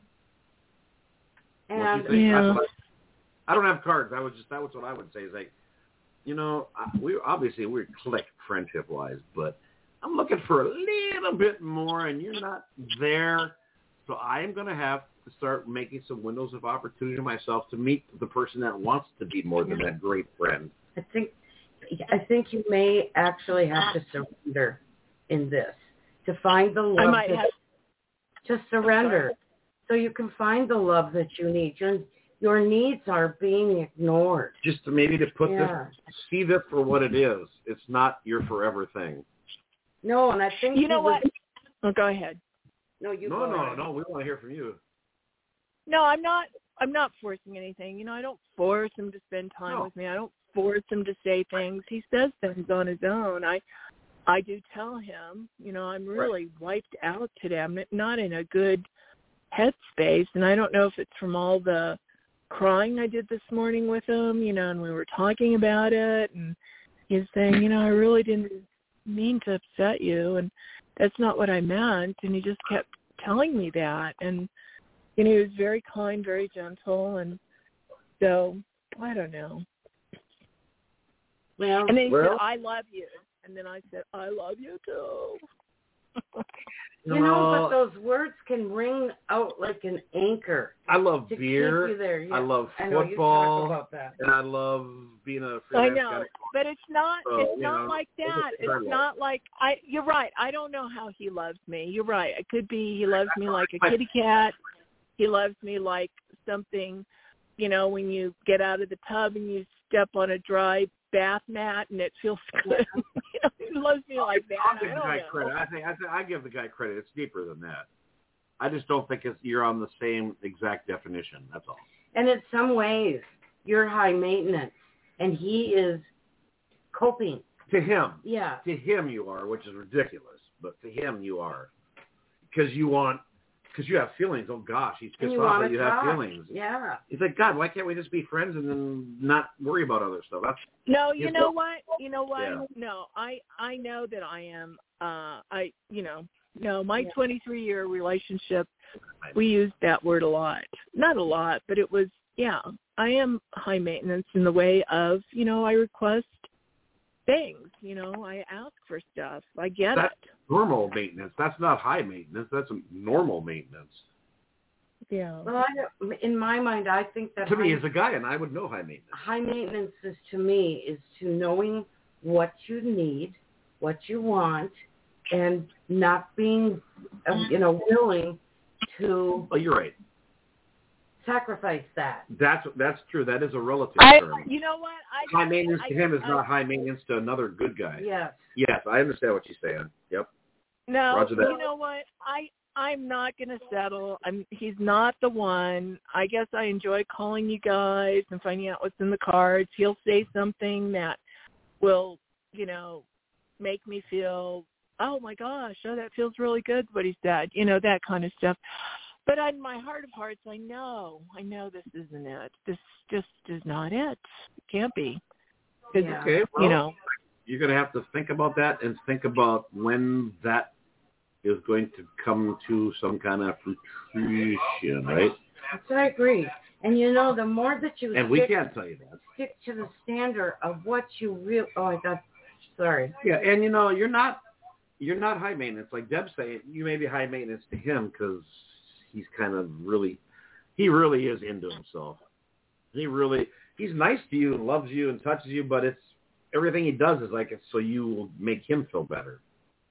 And I don't have cards. That was what I would say. Is like, we're click friendship wise, but I'm looking for a little bit more, and you're not there. So I am going to have to start making some windows of opportunity myself to meet the person that wants to be more than that great friend. I think you may actually have to surrender in this to find the love. To surrender. So you can find the love that you need. Your needs are being ignored. Just to maybe to put this, see this for what it is. It's not your forever thing. No, and I think what? Oh, go ahead. No, we want to hear from you. No, I'm not forcing anything. I don't force him to spend time with me. I don't force him to say things. He says things on his own. I do tell him, I'm really wiped out today. I'm not in a good headspace, and I don't know if it's from all the crying I did this morning with him, and we were talking about it, and he's saying, I really didn't mean to upset you, and that's not what I meant, and he just kept telling me that, and he was very kind, very gentle, and so, I don't know. Well, and then he said, I love you, and then I said, I love you too. But those words can ring out like an anchor. I love beer. Keep you there. Yeah. I love football. You talk about that. And I love being a freelance I know, guy. but it's not. It's not like that. It's not like You're right. I don't know how he loves me. You're right. It could be he loves me like a kitty cat. He loves me like something. When you get out of the tub and you step on a dry bath mat and it feels good. He loves me like that. I'll give the guy credit. I give the guy credit. It's deeper than that. I just don't think you're on the same exact definition. That's all. And in some ways, you're high maintenance, and he is coping. To him. Yeah. To him you are, which is ridiculous. But to him you are. Because you have feelings. Oh, gosh, he's pissed off that you have feelings. Yeah. He's like, God, why can't we just be friends and then not worry about other stuff? No, you know what? Yeah. No, I know that I am. My 23-year relationship, we used that word a lot. Not a lot, but it was, I am high maintenance in the way of, I request things. I ask for stuff. I get That's it. Normal maintenance. That's not high maintenance. That's normal maintenance. Yeah. Well, in my mind, I think that to me as a guy, and I would know high maintenance. High maintenance is to knowing what you need, what you want, and not being, willing to. Oh, you're right. Sacrifice that. That's true. That is a relative term. You know what? High maintenance to him is not high maintenance to another good guy. Yes. Yes, I understand what you're saying. Yep. No, Roger that. You know what? I'm not going to settle. He's not the one. I guess I enjoy calling you guys and finding out what's in the cards. He'll say something that will, make me feel, oh my gosh, that feels really good what he said. That kind of stuff. But in my heart of hearts, I know this isn't it. This just is not it. It can't be. Yeah. Okay, well, You know. you're going to have to think about that and think about when that is going to come to some kind of fruition, right? I agree. And you know, the more that you And we can't tell you that. stick to the standard of what you really. Oh, I got. Sorry. Yeah, and you know, you're not high maintenance. Like Deb's saying, you may be high maintenance to him because he's kind of he really is into himself. He's nice to you and loves you and touches you, but it's everything he does is like it's so you will make him feel better.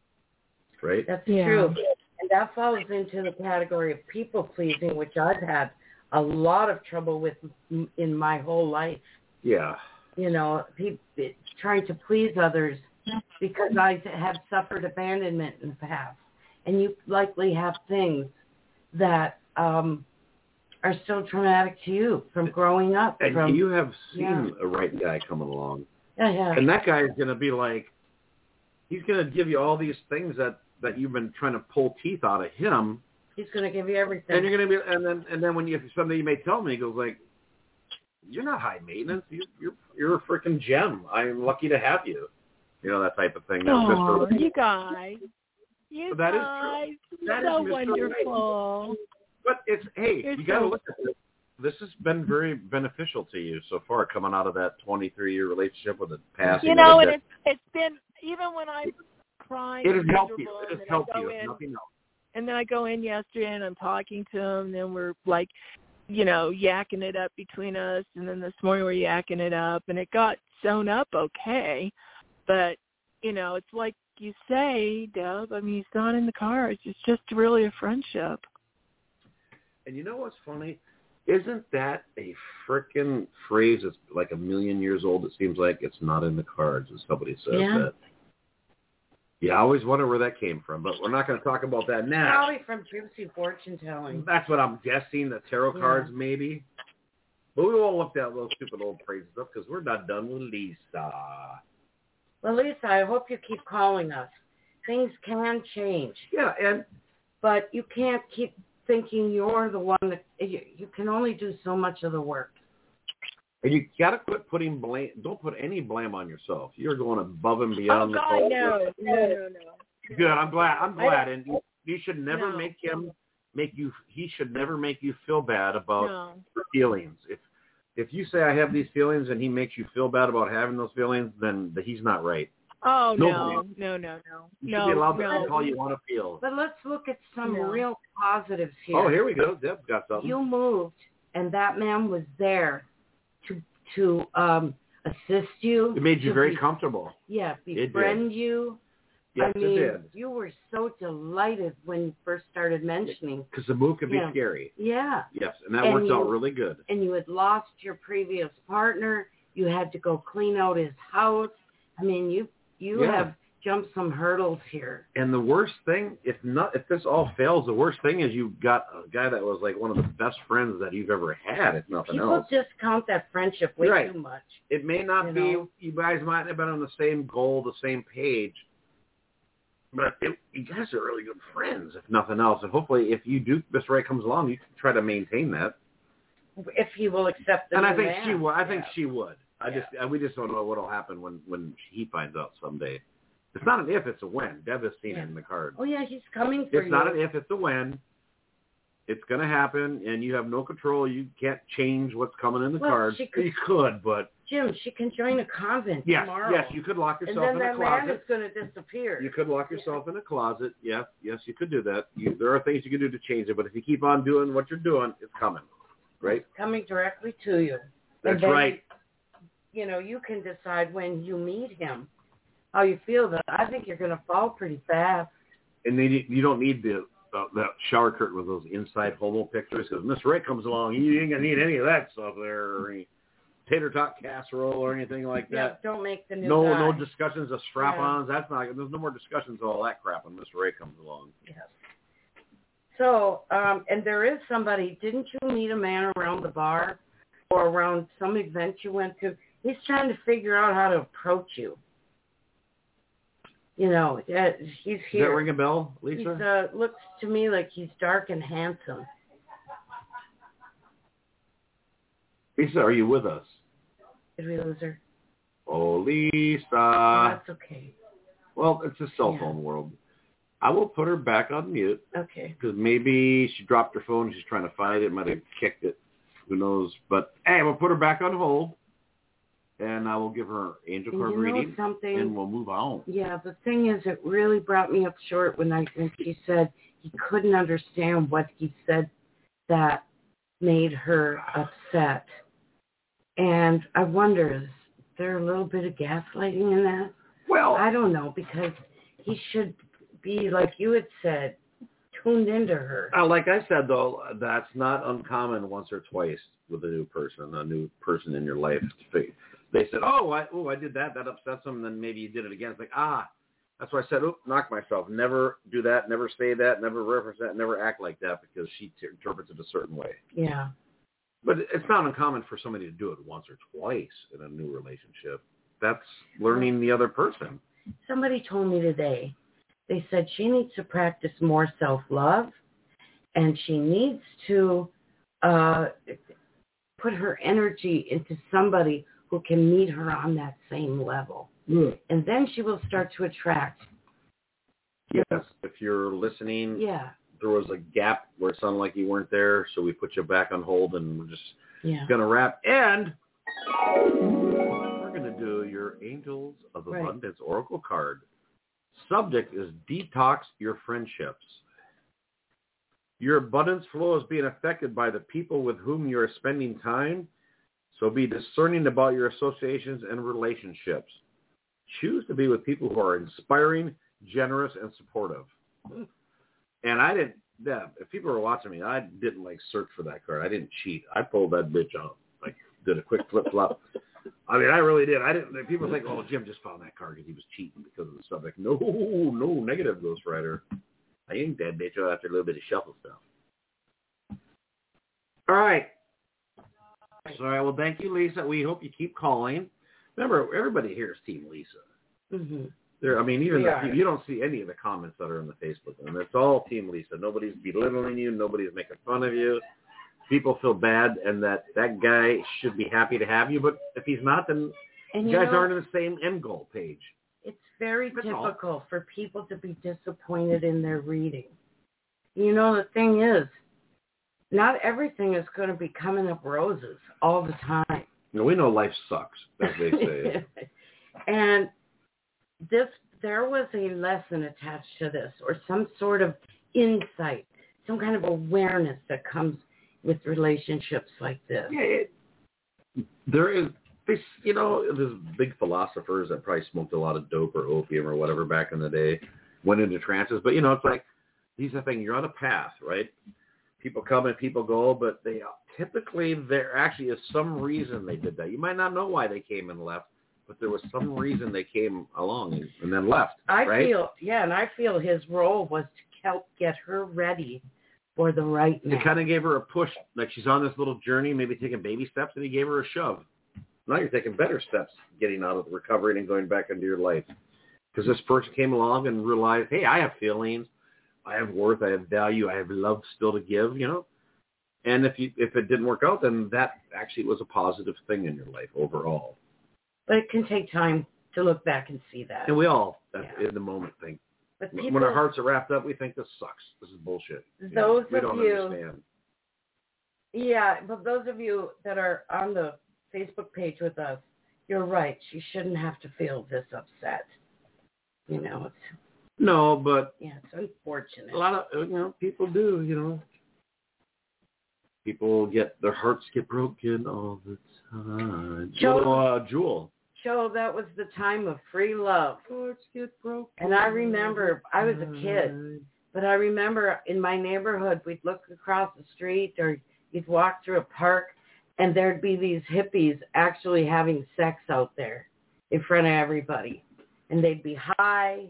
Right? That's true. And that falls into the category of people pleasing, which I've had a lot of trouble with in my whole life. Yeah. You know, trying to please others because I have suffered abandonment in the past. And you likely have things that are still traumatic to you from growing up. And you have seen a right guy coming along. Yeah. And that guy is going to be like, he's going to give you all these things that you've been trying to pull teeth out of him. He's going to give you everything. And you're going to be, and then when someday you may tell me, he goes like, "You're not high maintenance. You're a freaking gem. I'm lucky to have you." You know, that type of thing. Oh, you guys. That is true. That so is wonderful. But it's You're you got to so... look at this. This has been very beneficial to you so far, coming out of that 23-year relationship with the passing. You know, and it's been even when I'm crying. It has helped you. miserable, It has helped you. in, Nothing else. And then I go in yesterday and I'm talking to him, and then we're like, you know, yakking it up between us. And then this morning we're yakking it up, and it got sewn up okay. But, you know, it's like you say, Deb, I mean, it's not in the cards. It's just really a friendship. And you know what's funny? Isn't that a frickin' phrase that's like 1,000,000 years old? It seems like it's not in the cards, as somebody says that. Yeah, I always wonder where that came from, but we're not going to talk about that now. Probably from Gypsy fortune telling. That's what I'm guessing, the tarot cards maybe. But we won't look at those stupid old phrases up because we're not done with Lisa. Well, Lisa, I hope you keep calling us. Things can change. Yeah, but you can't keep thinking you're the one that you can only do so much of the work. And you got to quit putting blame. Don't put any blame on yourself. You're going above and beyond the call. No. Good. I'm glad. And you should never make him make you. He should never make you feel bad about your feelings. If you say I have these feelings and he makes you feel bad about having those feelings, then he's not right. Oh no. You should be allowed to feel how you want to feel. But let's look at some real positives here. Oh, here we go. Deb's got something. You moved, and that man was there to assist you. It made you very comfortable. Yeah, befriend you. Yes, I mean, it did. You were so delighted when you first started mentioning. Because the move could be scary. Yeah. Yes, and that worked out really good. And you had lost your previous partner. You had to go clean out his house. I mean, you have jumped some hurdles here. And the worst thing, if this all fails, the worst thing is you got a guy that was like one of the best friends that you've ever had, if nothing else. People discount that friendship way too much. It may not be, you guys might have been on the same goal, the same page, but you guys are really good friends, if nothing else. And hopefully, if Miss Ray comes along, you can try to maintain that. If he will accept the And I think man. she would. I think she would. We just don't know what will happen when he finds out someday. It's not an if, it's a when. Deb has seen it in the cards. Oh, yeah, he's coming for you. It's not an if, it's a when. It's going to happen, and you have no control. You can't change what's coming in the cards. You could, but... Jim, she can join a convent tomorrow. Yes, you could lock yourself in a closet. And then that man is going to disappear. You could lock yourself in a closet. Yes, you could do that. There are things you can do to change it, but if you keep on doing what you're doing, it's coming, right? It's coming directly to you. That's right. You know, you can decide when you meet him how you feel. That I think you're going to fall pretty fast. And then you don't need that shower curtain with those inside homo pictures, because Miss Ray comes along, you ain't going to need any of that stuff there, or any tater tot casserole or anything like that. Yeah, don't make the new guy. guy. No discussions of strap-ons. That's not. There's no more discussions of all that crap when Miss Ray comes along. Yes. So, and there is somebody. Didn't you meet a man around the bar or around some event you went to? He's trying to figure out how to approach you. You know, he's here. Does that ring a bell, Lisa? He looks to me like he's dark and handsome. Lisa, are you with us? Did we lose her? Oh, Lisa. That's okay. Well, it's a cell phone world. I will put her back on mute. Okay. Because maybe she dropped her phone. She's trying to find it. Might have kicked it. Who knows? But, hey, we'll put her back on hold. And I will give her angel card reading. Something? And we'll move on. Yeah, the thing is, it really brought me up short when she said he couldn't understand what he said that made her upset. And I wonder, is there a little bit of gaslighting in that? Well, I don't know, because he should be, like you had said, tuned into her. Like I said, though, that's not uncommon once or twice with a new person in your life. They said, I did that. That upsets them. And then maybe you did it again. It's like, that's why I said, knock myself. Never do that. Never say that. Never reference that. Never act like that because she interprets it a certain way. Yeah. But it's not uncommon for somebody to do it once or twice in a new relationship. That's learning the other person. Somebody told me today, they said she needs to practice more self-love and she needs to put her energy into somebody who can meet her on that same level. Yeah. And then she will start to attract. Yes, if you're listening, yeah, there was a gap where it sounded like you weren't there, so we put you back on hold, and we're just going to wrap. And we're going to do your Angels of Abundance Oracle card. Subject is detox your friendships. Your abundance flow is being affected by the people with whom you are spending time, so be discerning about your associations and relationships. Choose to be with people who are inspiring, generous, and supportive. And I didn't, if people were watching me, I didn't search for that card. I didn't cheat. I pulled that bitch out. Did a quick flip-flop. I mean, I really did. I didn't. People think, Jim just found that card because he was cheating because of the subject. No, negative, Ghost Rider. I inked that bitch out after a little bit of shuffle stuff. All right. So, all right, well, thank you, Lisa. We hope you keep calling. Remember, everybody here is Team Lisa. Mm-hmm. I mean, even you don't see any of the comments that are in the Facebook, and it's all Team Lisa. Nobody's belittling you. Nobody's making fun of you. People feel bad, and that guy should be happy to have you. But if he's not, then you guys aren't on the same end goal page. It's very difficult for people to be disappointed in their reading. The thing is, not everything is going to be coming up roses all the time. We know life sucks, as they say. And there was a lesson attached to this, or some sort of insight, some kind of awareness that comes with relationships like this. Yeah, there is this, there's big philosophers that probably smoked a lot of dope or opium or whatever back in the day, went into trances. But, it's like, these are things, you're on a path, right? People come and people go, but they typically, there actually is some reason they did that. You might not know why they came and left, but there was some reason they came along and then left, right? I feel his role was to help get her ready for the right man. He kind of gave her a push, like she's on this little journey, maybe taking baby steps, and he gave her a shove. Now you're taking better steps, getting out of the recovery and going back into your life. Because this person came along and realized, hey, I have feelings, I have worth, I have value, I have love still to give, And if it didn't work out, then that actually was a positive thing in your life overall. But it can take time to look back and see that. And we all, in the moment, think. But when our hearts are wrapped up, we think this sucks. This is bullshit. We don't understand. Yeah, but those of you that are on the Facebook page with us, you're right. She shouldn't have to feel this upset. No, but it's unfortunate. A lot of people do. People their hearts get broken all the time. Jewel. Joe, that was the time of free love. Hearts get broken. And I remember, I was a kid, but I remember in my neighborhood, we'd look across the street or you'd walk through a park, and there'd be these hippies actually having sex out there in front of everybody. And they'd be high,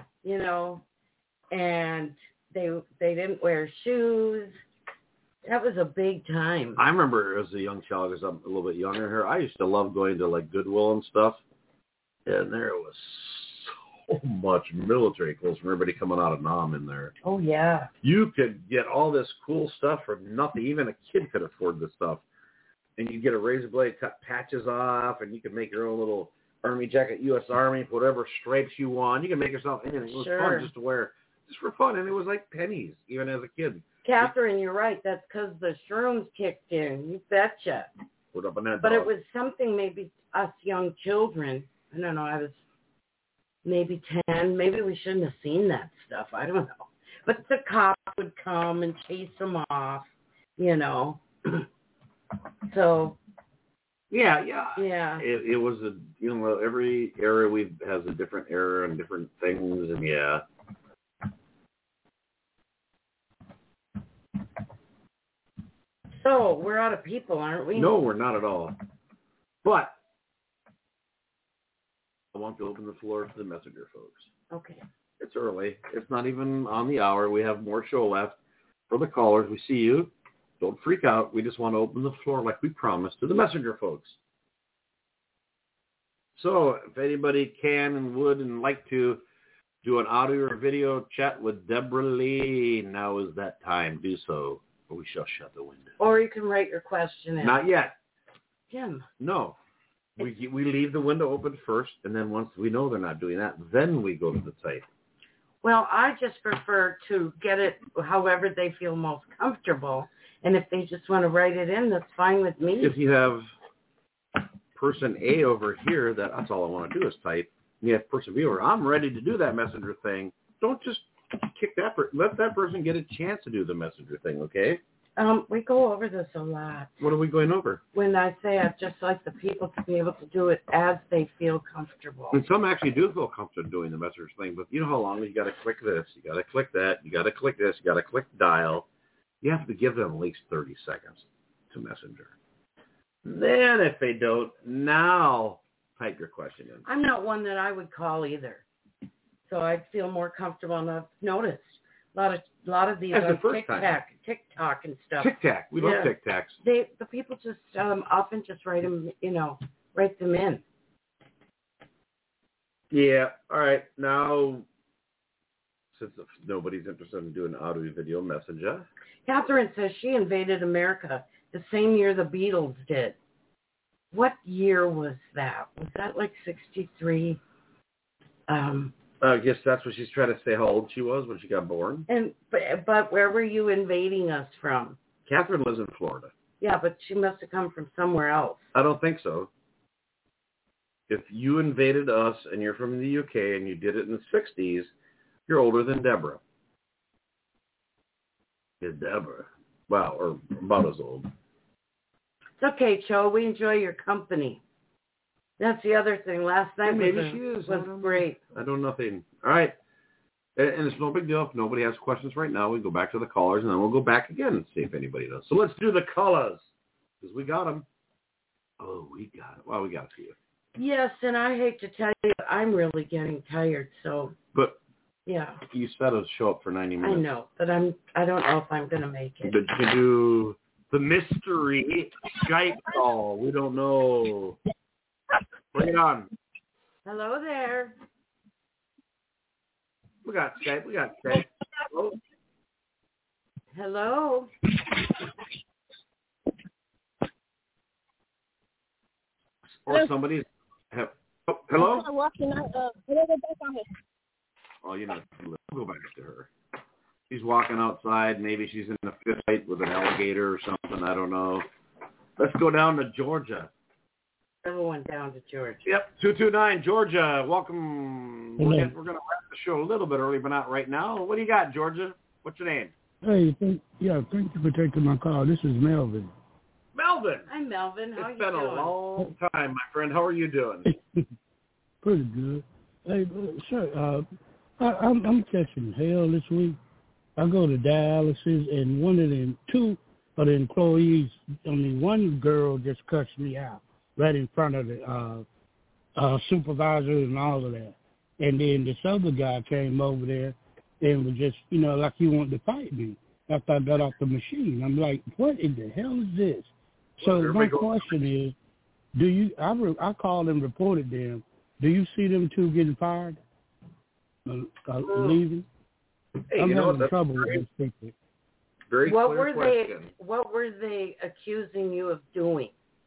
and they didn't wear shoes. That was a big time. I remember as a young child, because I'm a little bit younger here, I used to love going to Goodwill and stuff. And there was so much military clothes from everybody coming out of Nam in there. Oh, yeah. You could get all this cool stuff for nothing. Even a kid could afford this stuff. and you get a razor blade, cut patches off, and you can make your own little Army jacket, U.S. Army, whatever stripes you want. You can make yourself anything. It was fun just to wear, just for fun, and it was like pennies, even as a kid. Catherine, you're right. That's because the shrooms kicked in. You betcha. Put up on that But dog. it was something maybe us young children, I don't know, I was maybe 10. Maybe we shouldn't have seen that stuff. I don't know. But the cops would come and chase them off, you know. So. Yeah. It was every era has a different era and different things, and yeah. So we're out of people, aren't we? No, we're not at all. But I want to open the floor to the messenger folks. Okay. It's early. It's not even on the hour. We have more show left. For the callers, we see you. Don't freak out. We just want to open the floor like we promised to the messenger folks. So if anybody can and would and like to do an audio or video chat with Deborah Lee, now is that time. Do so, or we shall shut the window. Or you can write your question in. Not yet. Jim. No. We leave the window open first, and then once we know they're not doing that, then we go to the site. Well, I just prefer to get it however they feel most comfortable. And if they just want to write it in, that's fine with me. If you have person A over here, that's all I want to do is type. And you have person B over, I'm ready to do that messenger thing. Don't just kick that let that person get a chance to do the messenger thing, okay? We go over this a lot. What are we going over? When I say I'd just like the people to be able to do it as they feel comfortable. And some actually do feel comfortable doing the messenger thing, but you know how long you got to click this, you got to click that, you got to click this, you got to click dial. You have to give them at least 30 seconds to messenger. Then if they don't, now type your question in. I'm not one that I would call either. So I'd feel more comfortable, and I've noticed a lot of these on TikTok and stuff. TikTok. We love TikToks. The people just often just write them in. Yeah. All right. Now, since nobody's interested in doing audio video messenger. Catherine says she invaded America the same year the Beatles did. What year was that? Was that like 63? I guess that's what she's trying to say, how old she was when she got born. But where were you invading us from? Catherine lives in Florida. Yeah, but she must have come from somewhere else. I don't think so. If you invaded us and you're from the UK and you did it in the 60s, you're older than Deborah. Is Deborah. Wow, or about as old. It's okay, Cho. We enjoy your company. That's the other thing. Last night was great. I know nothing. All right. And it's no big deal. If nobody has questions right now, we go back to the callers, and then we'll go back again and see if anybody does. So let's do the callers, because we got them. Oh, we got it. Well, we got a few. Yes, and I hate to tell you, I'm really getting tired, so. But yeah. You said it'll show up for 90 minutes. I know, but I don't know if I'm going to make it. But you do the mystery Skype call. We don't know. Bring it on. Hello there. We got Skype. Hello. Hello. Or somebody. Hello? Oh, you know, we'll go back to her. She's walking outside. Maybe she's in a fist fight with an alligator or something. I don't know. Let's go down to Georgia. Everyone down to Georgia. Yep, 229, Georgia. Welcome. We're going to wrap the show a little bit early, but not right now. What do you got, Georgia? What's your name? Hey, thank you for taking my call. This is Melvin. Melvin. Hi, Melvin. How are you doing? It's been a long time, my friend. How are you doing? Pretty good. Hey, sir, I'm catching hell this week. I go to dialysis, and two of the employees, only one girl just cuts me out right in front of the supervisor and all of that. And then this other guy came over there and was just, like he wanted to fight me after I got off the machine. I'm like, what in the hell is this? So my question is, I called and reported them. Do you see them two getting fired? Leaving? Hey, I'm having trouble with these people. Very clear question. What were they accusing you of doing?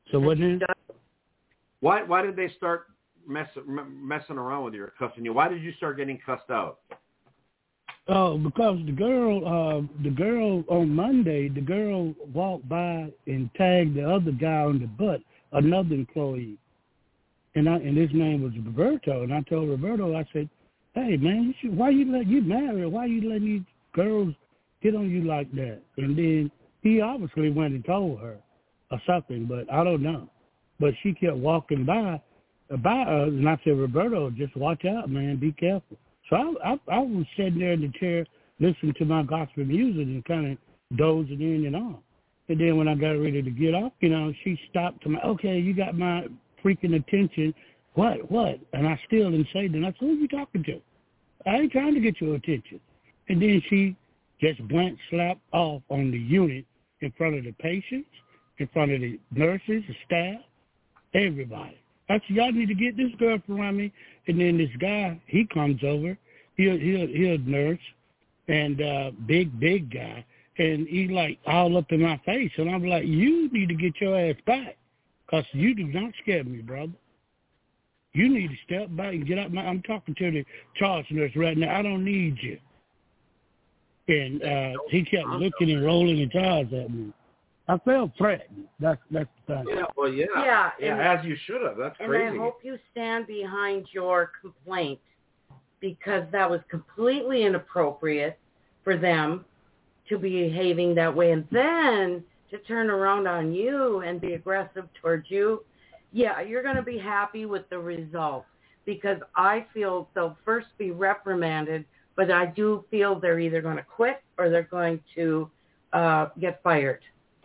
So what then? Why did they start messing around with you or cussing you? Why did you start getting cussed out? Oh, because the girl on Monday, the girl walked by and tagged the other guy on the butt, another employee. And his name was Roberto. And I told Roberto, I said, hey, man, why you married? Why you letting these girls get on you like that? And then he obviously went and told her or something, but I don't know. But she kept walking by us, and I said, Roberto, just watch out, man. Be careful. So I was sitting there in the chair listening to my gospel music and kind of dozing in and on. And then when I got ready to get off, she stopped to me, okay, you got my freaking attention. What? And I still didn't say that. I said, who are you talking to? I ain't trying to get your attention. And then she just went slap off on the unit in front of the patients, in front of the nurses, the staff, everybody. I said, y'all need to get this girl from me. And then this guy, he comes over. He's a nurse and big guy. And he like all up in my face. And I'm like, you need to get your ass back because you do not scare me, brother. You need to step back and get out. I'm talking to the charge nurse right now. I don't need you. And he kept looking and rolling his eyes at me. I felt threatened. That's the thing. Yeah, well, yeah, as you should have. That's crazy. And I hope you stand behind your complaint because that was completely inappropriate for them to be behaving that way. And then to turn around on you and be aggressive towards you, yeah, you're going to be happy with the result because I feel they'll first be reprimanded, but I do feel they're either going to quit or they're going to get fired.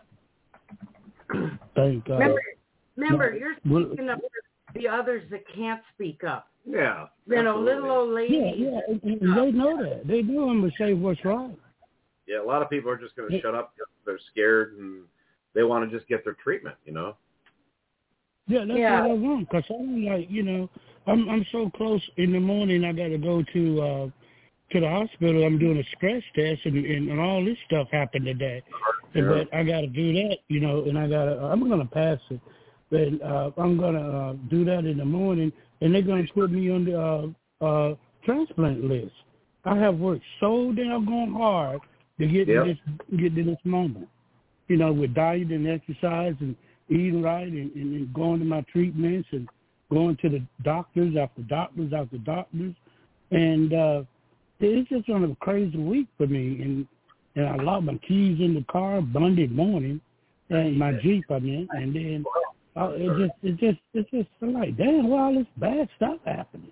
Thank God. Remember, you're speaking up for the others that can't speak up. Yeah. Little old ladies. Yeah, and they know that. They know I'm going to say what's right. Yeah, a lot of people are just going to shut up because they're scared and they want to just get their treatment, Yeah, that's what I want because I'm like, I'm so close in the morning. I got to go to the hospital. I'm doing a stress test and all this stuff happened today. Yeah. But I got to do that, and I'm going to pass it. But I'm going to do that in the morning, and they're going to put me on the transplant list. I have worked so doggone hard to get to this moment, with diet and exercise and eating right and going to my treatments and going to the doctors after doctors after doctors. And it's just been a crazy week for me. And I lost my keys in the car Monday morning, and my Jeep, and then it's just like, damn, why all this bad stuff happening?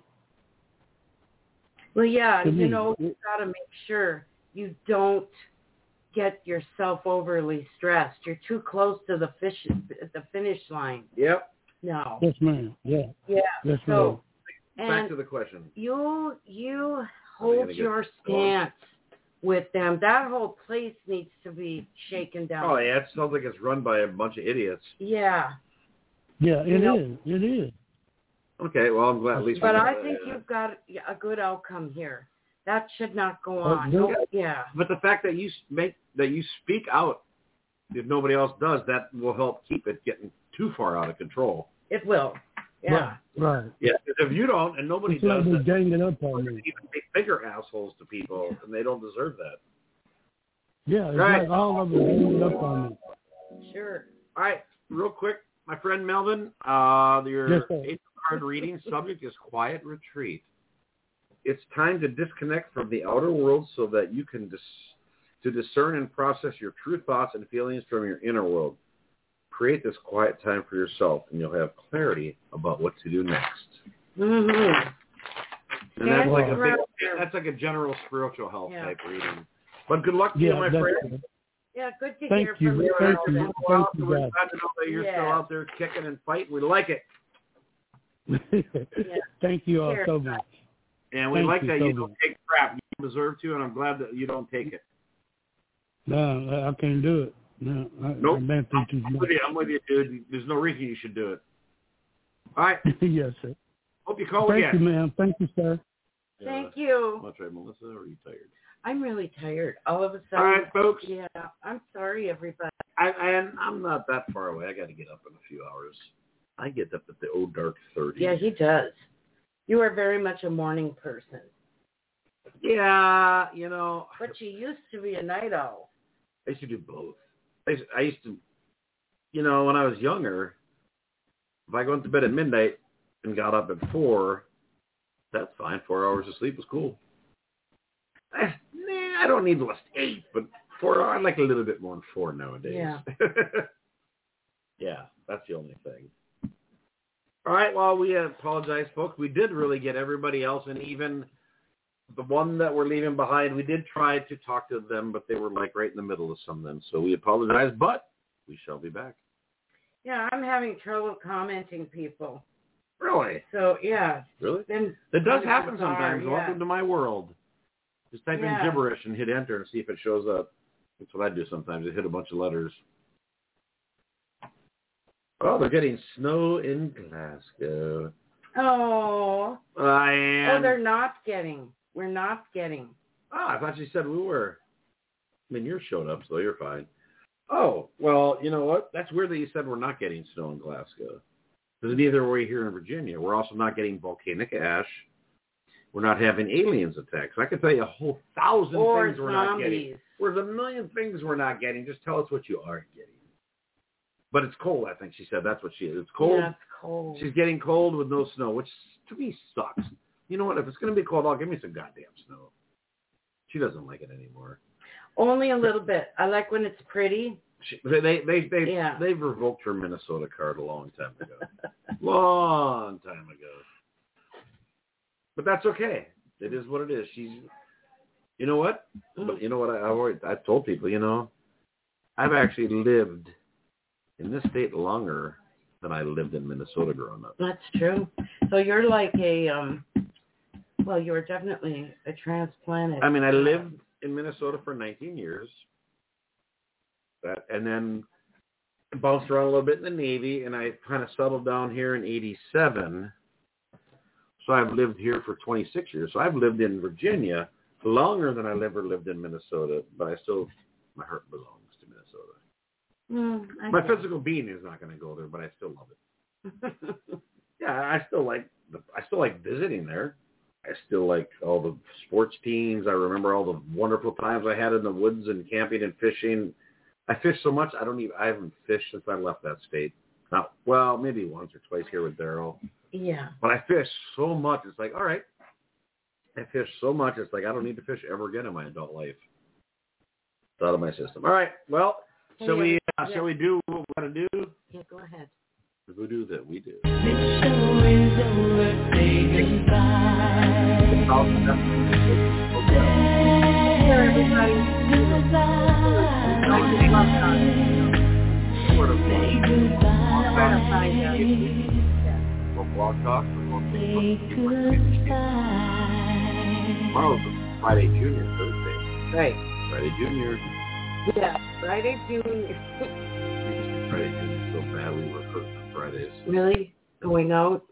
Well, yeah, you got to make sure you don't get yourself overly stressed. You're too close to the finish line. Yep. No. Yes, ma'am. Yeah. Yeah. Yes, so, back to the question. You hold your stance with them. That whole place needs to be shaken down. Oh, yeah. It sounds like it's run by a bunch of idiots. Yeah. Yeah, it is. It is. Okay, well, I'm glad at least. But I think you've got a good outcome here. That should not go on. Yeah. But the fact that you speak out, if nobody else does, that will help keep it getting too far out of control. It will. Yeah. Right. Yeah. If you don't, and nobody it's does, like gang it up on even me. make bigger assholes to people, and they don't deserve that. Yeah. It's like all of them gang it up on me. Sure. All right. Real quick, my friend Melvin, your 8th card reading subject is quiet retreat. It's time to disconnect from the outer world so that you can discern and process your true thoughts and feelings from your inner world. Create this quiet time for yourself, and you'll have clarity about what to do next. Mm-hmm. And that's like a general spiritual health type reading. But good luck to you, my friend. Yeah, good to hear from you. Thank you. We're glad to know that you're still out there kicking and fighting. We like it. Thank you all so much. And we like that you don't take crap. You deserve to, and I'm glad that you don't take it. No, I can't do it. No, nope. I'm with you, dude. There's no reason you should do it. All right. Yes, sir. Hope you call again. Thank you, ma'am. Thank you, sir. Thank you. That's right, Melissa. Or are you tired? I'm really tired. All of a sudden. All right, folks. Yeah, I'm sorry, everybody. I'm not that far away. I got to get up in a few hours. I get up at the old dark 30. Yeah, he does. You are very much a morning person. Yeah, you know. But you used to be a night owl. I used to do both. I used to, you know, when I was younger, if I went to bed at midnight and got up at 4, that's fine. 4 hours of sleep was cool. I don't need less 8, but 4 hours. I like a little bit more than 4 nowadays. Yeah. Yeah, that's the only thing. All right, well, we apologize, folks. We did really get everybody else, and even the one that we're leaving behind, we did try to talk to them, but they were like right in the middle of something. So we apologize, but we shall be back. Yeah, I'm having trouble commenting people. Really? So, yeah. Really? Then it does happen bizarre, sometimes. yeah. Welcome to my world. Just type Yeah. in gibberish and hit enter and see if it shows up. That's what I do sometimes. I hit a bunch of letters. Oh, they're getting snow in Glasgow. Oh. I am. Oh, they're not getting. We're not getting. I thought you said we were. I mean, yours showed up, so you're fine. Oh, well, you know what? That's weird that you said we're not getting snow in Glasgow. Because neither are we here in Virginia. We're also not getting volcanic ash. We're not having aliens attacks. I can tell you a whole 1,000 Or things we're not zombies. getting. There's a million things we're not getting. Just tell us what you are getting. But it's cold, I think she said. That's what she is. It's cold. Yeah, it's cold. She's getting cold with no snow, which to me sucks. You know what? If it's going to be cold, I'll give me some goddamn snow. She doesn't like it anymore. Only a little bit. I like when it's pretty. They've revoked her Minnesota card a long time ago. Long time ago. But that's okay. It is what it is. She's, you know what? But you know what? I've told people, you know, I've actually lived in this state longer than I lived in Minnesota growing up. That's true. So you're like well, you were definitely a transplanted. I mean, I lived in Minnesota for 19 years. And then bounced around a little bit in the Navy, and I kind of settled down here in 87. So I've lived here for 26 years. So I've lived in Virginia longer than I ever lived in Minnesota, but my heart belongs to Minnesota. My physical being is not going to go there, but I still love it. Yeah, I still like visiting there. I still like all the sports teams. I remember all the wonderful times I had in the woods and camping and fishing. I fish so much, I haven't fished since I left that state. Now, well, maybe once or twice here with Daryl. Yeah. But I fish so much, it's like, all right. I fish so much, it's like I don't need to fish ever again in my adult life. It's out of my system. All right, well, shall we do what we got to do? Yeah, go ahead. We'll do that. We do. The show is over, say goodbye. Here, everybody. Goodbye. Say goodbye. We'll blog talk. Say goodbye. Tomorrow's Friday Junior, Thursday. Right. Friday Junior. Yeah, Friday Junior. Friday Junior so bad we were hurt on Fridays. Really? Going out?